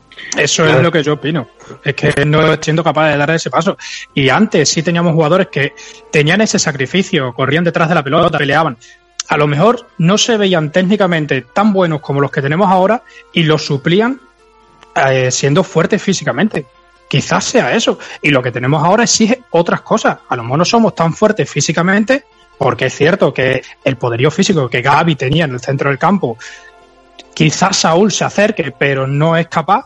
Eso es lo que yo opino, es que no siendo capaz de dar ese paso. Y antes sí teníamos jugadores que tenían ese sacrificio, corrían detrás de la pelota, peleaban. A lo mejor no se veían técnicamente tan buenos como los que tenemos ahora y los suplían eh, siendo fuertes físicamente. Quizás sea eso. Y lo que tenemos ahora exige otras cosas. A lo mejor no somos tan fuertes físicamente, porque es cierto que el poderío físico que Gavi tenía en el centro del campo, quizás Saúl se acerque, pero no es capaz.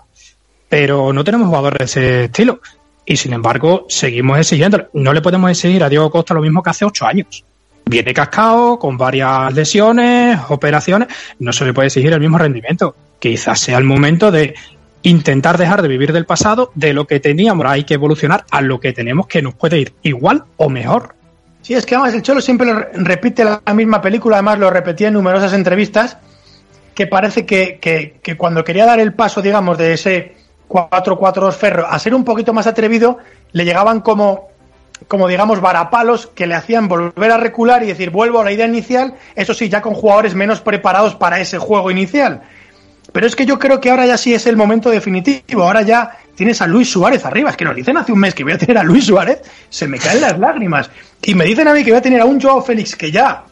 Pero no tenemos jugadores de ese estilo. Y sin embargo, seguimos exigiendo. No le podemos exigir a Diego Costa lo mismo que hace ocho años. Viene cascado, con varias lesiones, operaciones. No se le puede exigir el mismo rendimiento. Quizás sea el momento de intentar dejar de vivir del pasado, de lo que teníamos. Hay que evolucionar a lo que tenemos, que nos puede ir igual o mejor. Sí, es que además el Cholo siempre lo repite la misma película, además lo repetía en numerosas entrevistas, que parece que, que, que cuando quería dar el paso, digamos, de ese cuatro cuatro dos Ferro a ser un poquito más atrevido, le llegaban como, como digamos, varapalos que le hacían volver a recular y decir, vuelvo a la idea inicial, eso sí, ya con jugadores menos preparados para ese juego inicial. Pero es que yo creo que ahora ya sí es el momento definitivo, ahora ya tienes a Luis Suárez arriba, es que nos dicen hace un mes que voy a tener a Luis Suárez, se me caen las lágrimas, y me dicen a mí que voy a tener a un Joao Félix que ya,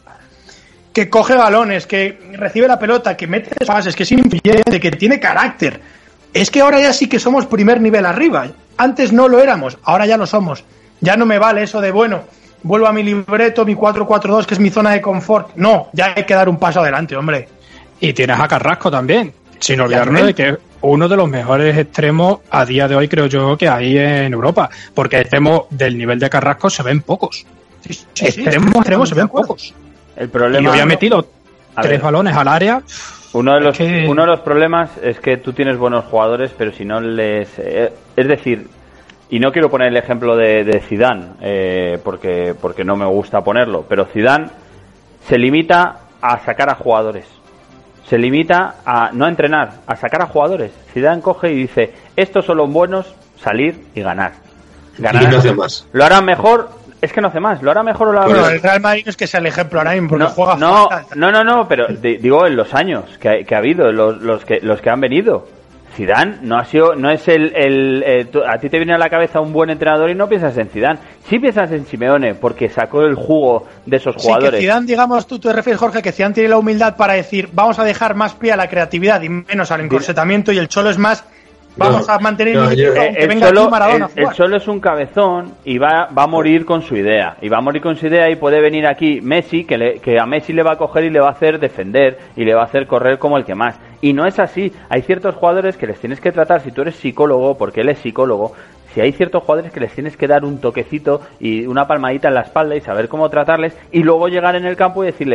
que coge balones, que recibe la pelota, que mete pases, que es influyente, que tiene carácter. Es que ahora ya sí que somos primer nivel arriba, antes no lo éramos, ahora ya lo somos. Ya no me vale eso de, bueno, vuelvo a mi libreto, mi cuatro cuatro dos, que es mi zona de confort. No, ya hay que dar un paso adelante, hombre. Y tienes a Carrasco también, sin olvidarnos de que es uno de los mejores extremos a día de hoy, creo yo, que hay en Europa, porque extremos del nivel de Carrasco se ven pocos. Sí, sí, extremos, sí, extremos se ven pocos. El problema, y había metido tres ver. balones al área. Uno de los que... uno de los problemas es que tú tienes buenos jugadores, pero si no les... Eh, es decir, y no quiero poner el ejemplo de, de Zidane, eh, porque, porque no me gusta ponerlo, pero Zidane se limita a sacar a jugadores. Se limita a no a entrenar, a sacar a jugadores. Zidane coge y dice, estos son los buenos, salir y ganar. Ganar. Y no hace más. Lo harán mejor... Es que no hace más, lo hará mejor o lo hará bueno, el Real Madrid es que sea el ejemplo ahora mismo, porque no, juega no, no, no, no, pero de, digo en los años que ha, que ha habido, los, los que los que han venido. Zidane no ha sido, no es el, el, el, el a ti te viene a la cabeza un buen entrenador y no piensas en Zidane. Sí piensas en Simeone porque sacó el jugo de esos jugadores. Sí, que Zidane, digamos, tú te refieres, Jorge, que Zidane tiene la humildad para decir, vamos a dejar más pie a la creatividad y menos al encorsetamiento, y el Cholo es más, vamos no, a mantener no, el, yo, el, el, Cholo, el, el Cholo es un cabezón y va, va a morir con su idea. Y va a morir con su idea y puede venir aquí Messi, que, le, que a Messi le va a coger y le va a hacer defender y le va a hacer correr como el que más. Y no es así. Hay ciertos jugadores que les tienes que tratar, si tú eres psicólogo, porque él es psicólogo, si hay ciertos jugadores que les tienes que dar un toquecito y una palmadita en la espalda y saber cómo tratarles y luego llegar en el campo y decirles,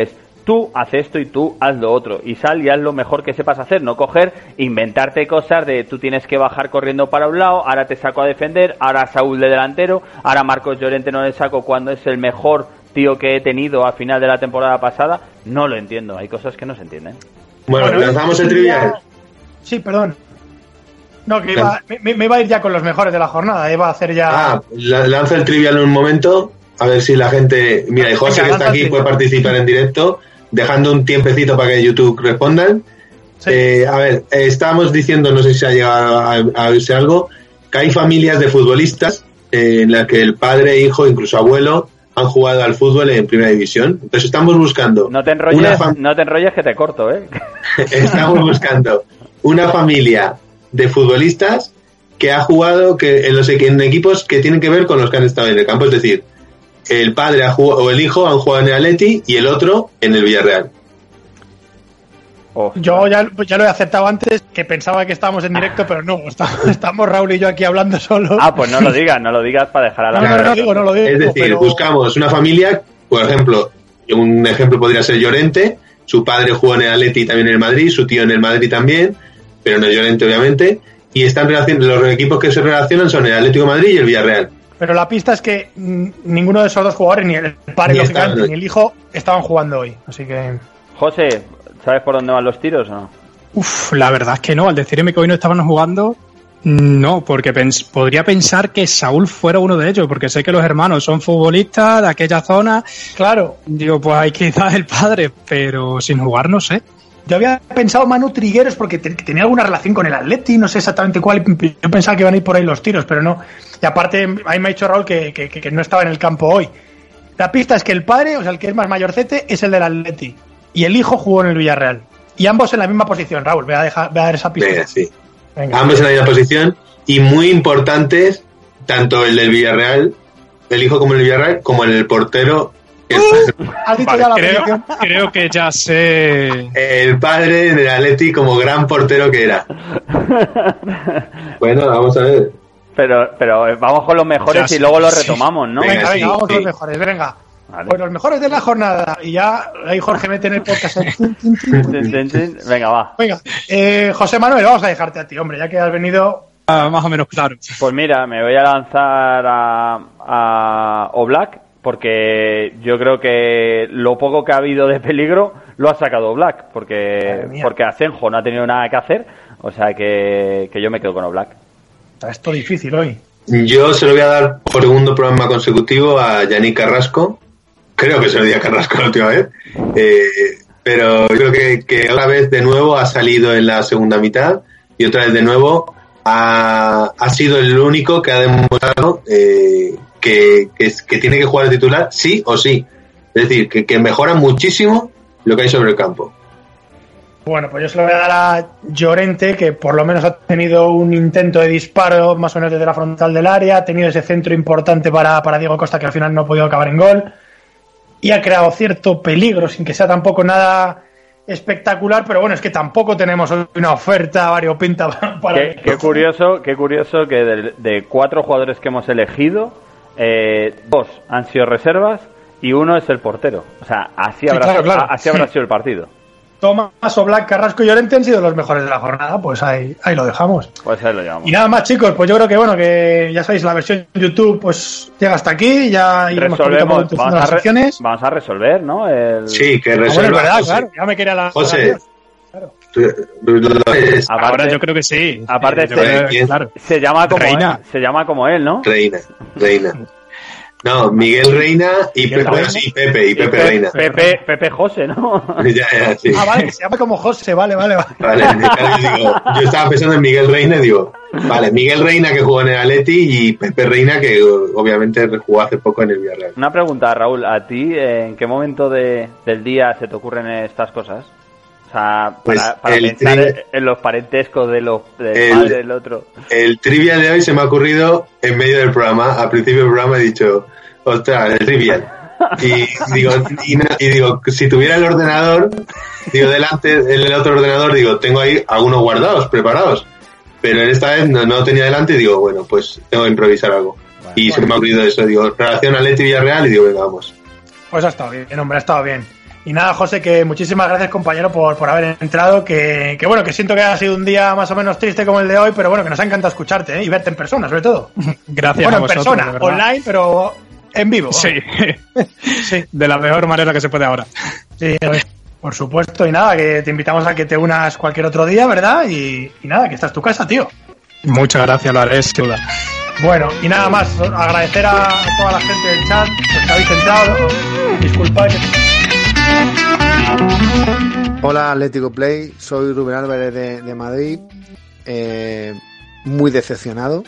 tú haz esto y tú haz lo otro, y sal y haz lo mejor que sepas hacer, no coger, inventarte cosas de tú tienes que bajar corriendo para un lado, ahora te saco a defender, ahora Saúl de delantero, ahora Marcos Llorente no le saco cuando es el mejor tío que he tenido al final de la temporada pasada. No lo entiendo, hay cosas que no se entienden. Bueno, bueno lanzamos el trivial. Sí, perdón. No, que iba, me, me iba a ir ya con los mejores de la jornada, iba a hacer ya... Ah, lanza el trivial en un momento, a ver si la gente... Mira, y José que está aquí puede participar en directo, dejando un tiempecito para que YouTube respondan. Sí. Eh, a ver, eh, estábamos diciendo, no sé si ha llegado a, a oírse algo, que hay familias de futbolistas eh, en las que el padre, hijo, incluso abuelo, han jugado al fútbol en primera división. Entonces estamos buscando... No te enrolles, fam- no te enrolles que te corto, ¿eh? Estamos buscando una familia de futbolistas que ha jugado que en los en equipos que tienen que ver con los que han estado en el campo. Es decir, el padre ha jugado, o el hijo han jugado en el Atleti y el otro en el Villarreal. Oh, yo ya, ya lo he aceptado antes, que pensaba que estábamos en directo, pero no, estamos, estamos Raúl y yo aquí hablando solo. Ah, pues no lo digas, no lo digas para dejar a la... No, no, no, no, digo, no lo digo. Es decir, pero... buscamos una familia, por ejemplo, un ejemplo podría ser Llorente, su padre jugó en el Atleti y también en el Madrid, su tío en el Madrid también, pero no es Llorente obviamente, y están relacion- los equipos que se relacionan son el Atlético de Madrid y el Villarreal. Pero la pista es que n- ninguno de esos dos jugadores, ni el padre ni, lógicamente, ni el hijo, estaban jugando hoy, así que... José, ¿sabes por dónde van los tiros o no? Uf, la verdad es que no, al decirme que hoy no estaban jugando, no, porque pens- podría pensar que Saúl fuera uno de ellos, porque sé que los hermanos son futbolistas de aquella zona. Claro. Digo, pues hay quizás el padre, pero sin jugar no sé. Yo había pensado Manu Trigueros porque te, tenía alguna relación con el Atleti, no sé exactamente cuál. Yo pensaba que iban a ir por ahí los tiros, pero no. Y aparte, ahí me ha dicho Raúl que, que, que no estaba en el campo hoy. La pista es que el padre, o sea, el que es más mayorcete, es el del Atleti. Y el hijo jugó en el Villarreal. Y ambos en la misma posición, Raúl. Voy a, dejar, voy a dar esa pista. Venga, sí. Venga. Ambos en la misma posición. Y muy importantes, tanto el del Villarreal, el hijo como el Villarreal, como el portero. Uh, ¿Has dicho vale, ya la creo, creo que ya sé. El padre del Atleti como gran portero que era. Bueno, vamos a ver. Pero, pero vamos con los mejores y luego los retomamos, ¿no? Venga, venga, sí, vamos con sí. los mejores, venga. Vale. Pues los mejores de la jornada. Y ya ahí Jorge mete en el podcast. Venga, va. Venga, eh, José Manuel, vamos a dejarte a ti, hombre, ya que has venido. Ah, más o menos claro. Pues mira, me voy a lanzar a, a Oblak, porque yo creo que lo poco que ha habido de peligro lo ha sacado Oblak, porque, porque Asenjo no ha tenido nada que hacer, o sea que, que yo me quedo con Oblak. Está esto difícil hoy. Yo se lo voy a dar por segundo programa consecutivo a Yannick Carrasco. Creo que se lo di a Carrasco la última vez. Eh, pero creo que, que otra vez de nuevo ha salido en la segunda mitad y otra vez de nuevo ha, ha sido el único que ha demostrado eh, que, que, que tiene que jugar de titular sí o sí. Es decir, que, que mejora muchísimo lo que hay sobre el campo. Bueno, pues yo se lo voy a dar a Llorente, que por lo menos ha tenido un intento de disparo más o menos desde la frontal del área, ha tenido ese centro importante para, para Diego Costa que al final no ha podido acabar en gol y ha creado cierto peligro sin que sea tampoco nada espectacular, pero bueno, es que tampoco tenemos una oferta variopinta para... Qué, qué curioso, qué curioso que de, de cuatro jugadores que hemos elegido, eh, dos han sido reservas y uno es el portero. O sea, así habrá, sí, claro, claro. así habrá sido el partido. Tomás, Oblak, Carrasco y Llorente han sido los mejores de la jornada, pues ahí, ahí lo dejamos. Pues ahí lo llevamos. Y nada más, chicos, pues yo creo que bueno, que ya sabéis, la versión YouTube pues llega hasta aquí, ya iremos resolvemos, vamos las secciones. Vamos a resolver, ¿no? El... Sí, que resuelva. Ah, bueno, es verdad, José. Claro, ya me quería la... José. Claro. Aparte, Ahora yo creo que sí. Aparte eh, se, que, claro. se llama como Reina. él, se llama como él, ¿no? Reina, Reina. No, Miguel Reina y Pepe, Reina. Sí, Pepe y, y Pepe, Pepe Reina. Pepe, Pepe José, ¿no? Ya, ya, sí. Ah, vale, que se llama como José, vale, vale, vale. Vale, digo, yo estaba pensando en Miguel Reina y digo, vale, Miguel Reina que jugó en el Atleti y Pepe Reina que obviamente jugó hace poco en el Villarreal. Una pregunta, Raúl, ¿a ti en qué momento de, del día se te ocurren estas cosas? O sea, pues para, para pensar tri... en los parentescos de los, del el, padre del otro. El trivia de hoy se me ha ocurrido en medio del programa, al principio del programa he dicho... Ostras, el trivial. Y digo, y, y digo, si tuviera el ordenador, digo, delante, en el otro ordenador, digo, tengo ahí algunos guardados, preparados. Pero en esta vez no, no tenía delante y digo, bueno, pues tengo que improvisar algo. Bueno, y bueno. Se me ha ocurrido eso, digo, relación Atleti Villarreal y digo, venga, vamos. Pues ha estado bien, hombre, ha estado bien. Y nada, José, que muchísimas gracias, compañero, por, por haber entrado, que, que bueno, que siento que ha sido un día más o menos triste como el de hoy, pero bueno, que nos ha encantado escucharte, ¿eh? Y verte en persona, sobre todo. Gracias bueno, a vosotros, en persona, online, pero en vivo. Sí. Sí, de la mejor manera que se puede ahora. Sí, por supuesto, y nada, que te invitamos a que te unas cualquier otro día, ¿verdad? Y, y nada, que esta es tu casa, tío. Muchas gracias, lo haré, sin duda. Bueno, y nada más, agradecer a toda la gente del chat, los que habéis entrado, disculpad. Hola Atlético Play, soy Rubén Álvarez de, de Madrid, eh, muy decepcionado.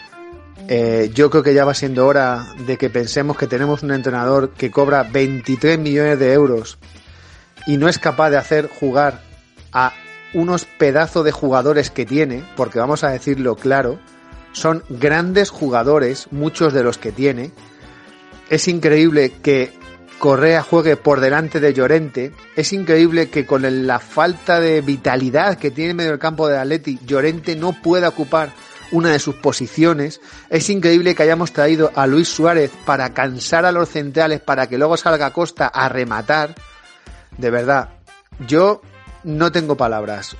Eh, yo creo que ya va siendo hora de que pensemos que tenemos un entrenador que cobra veintitrés millones de euros y no es capaz de hacer jugar a unos pedazos de jugadores que tiene, porque vamos a decirlo claro, son grandes jugadores, muchos de los que tiene. Es increíble que Correa juegue por delante de Llorente. Es increíble que con el, la falta de vitalidad que tiene en medio del campo de Atleti, Llorente no pueda ocupar una de sus posiciones. Es increíble que hayamos traído a Luis Suárez para cansar a los centrales, para que luego salga Costa a rematar. De verdad, yo no tengo palabras.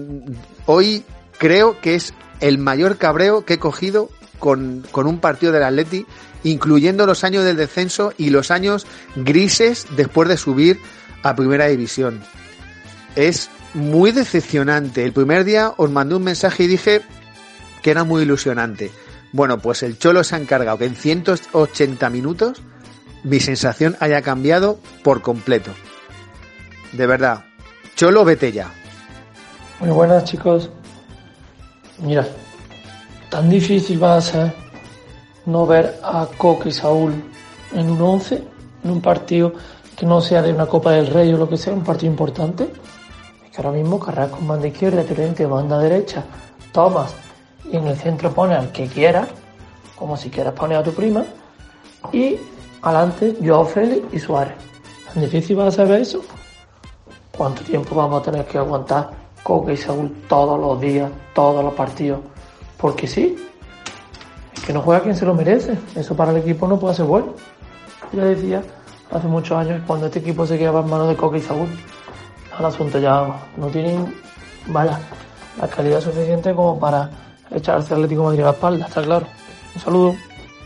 Hoy creo que es el mayor cabreo que he cogido con, con un partido del Atleti, incluyendo los años del descenso y los años grises después de subir a Primera División. Es muy decepcionante. El primer día os mandé un mensaje y dije que era muy ilusionante. Bueno, pues el Cholo se ha encargado que en ciento ochenta minutos mi sensación haya cambiado por completo. De verdad, Cholo, vete ya. Muy buenas, chicos. Mira, tan difícil va a ser no ver a Coque y Saúl en un once, en un partido que no sea de una Copa del Rey o lo que sea, un partido importante. Es que ahora mismo Carrasco en banda izquierda, Llorente en banda derecha, Tomás, y en el centro pone al que quiera, como si quieras poner a tu prima, y adelante Joao Félix y Suárez. ¿Tan difícil va a ser ver eso? ¿Cuánto tiempo vamos a tener que aguantar Coque y Saúl todos los días, todos los partidos? Porque sí, es que no juega quien se lo merece. Eso para el equipo no puede ser bueno. Ya decía hace muchos años, cuando este equipo se quedaba en manos de Coque y Saúl, el asunto ya no tienen, vaya, la calidad suficiente como para echarse al Atlético de Madrid a la espalda, está claro. Un saludo.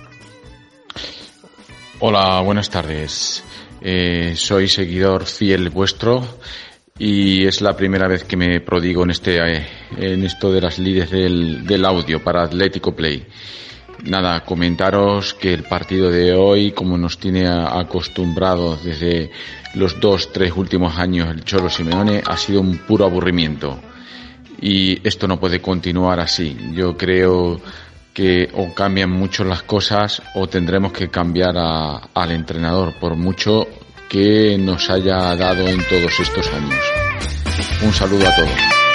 Hola, buenas tardes. Eh, soy seguidor fiel vuestro y es la primera vez que me prodigo en este eh, en esto de las lides del, del audio para Atlético Play. Nada, comentaros que el partido de hoy, como nos tiene acostumbrados desde los dos, tres últimos años el Cholo Simeone, ha sido un puro aburrimiento. Y esto no puede continuar así. Yo creo que o cambian mucho las cosas o tendremos que cambiar a, al entrenador, por mucho que nos haya dado en todos estos años. Un saludo a todos.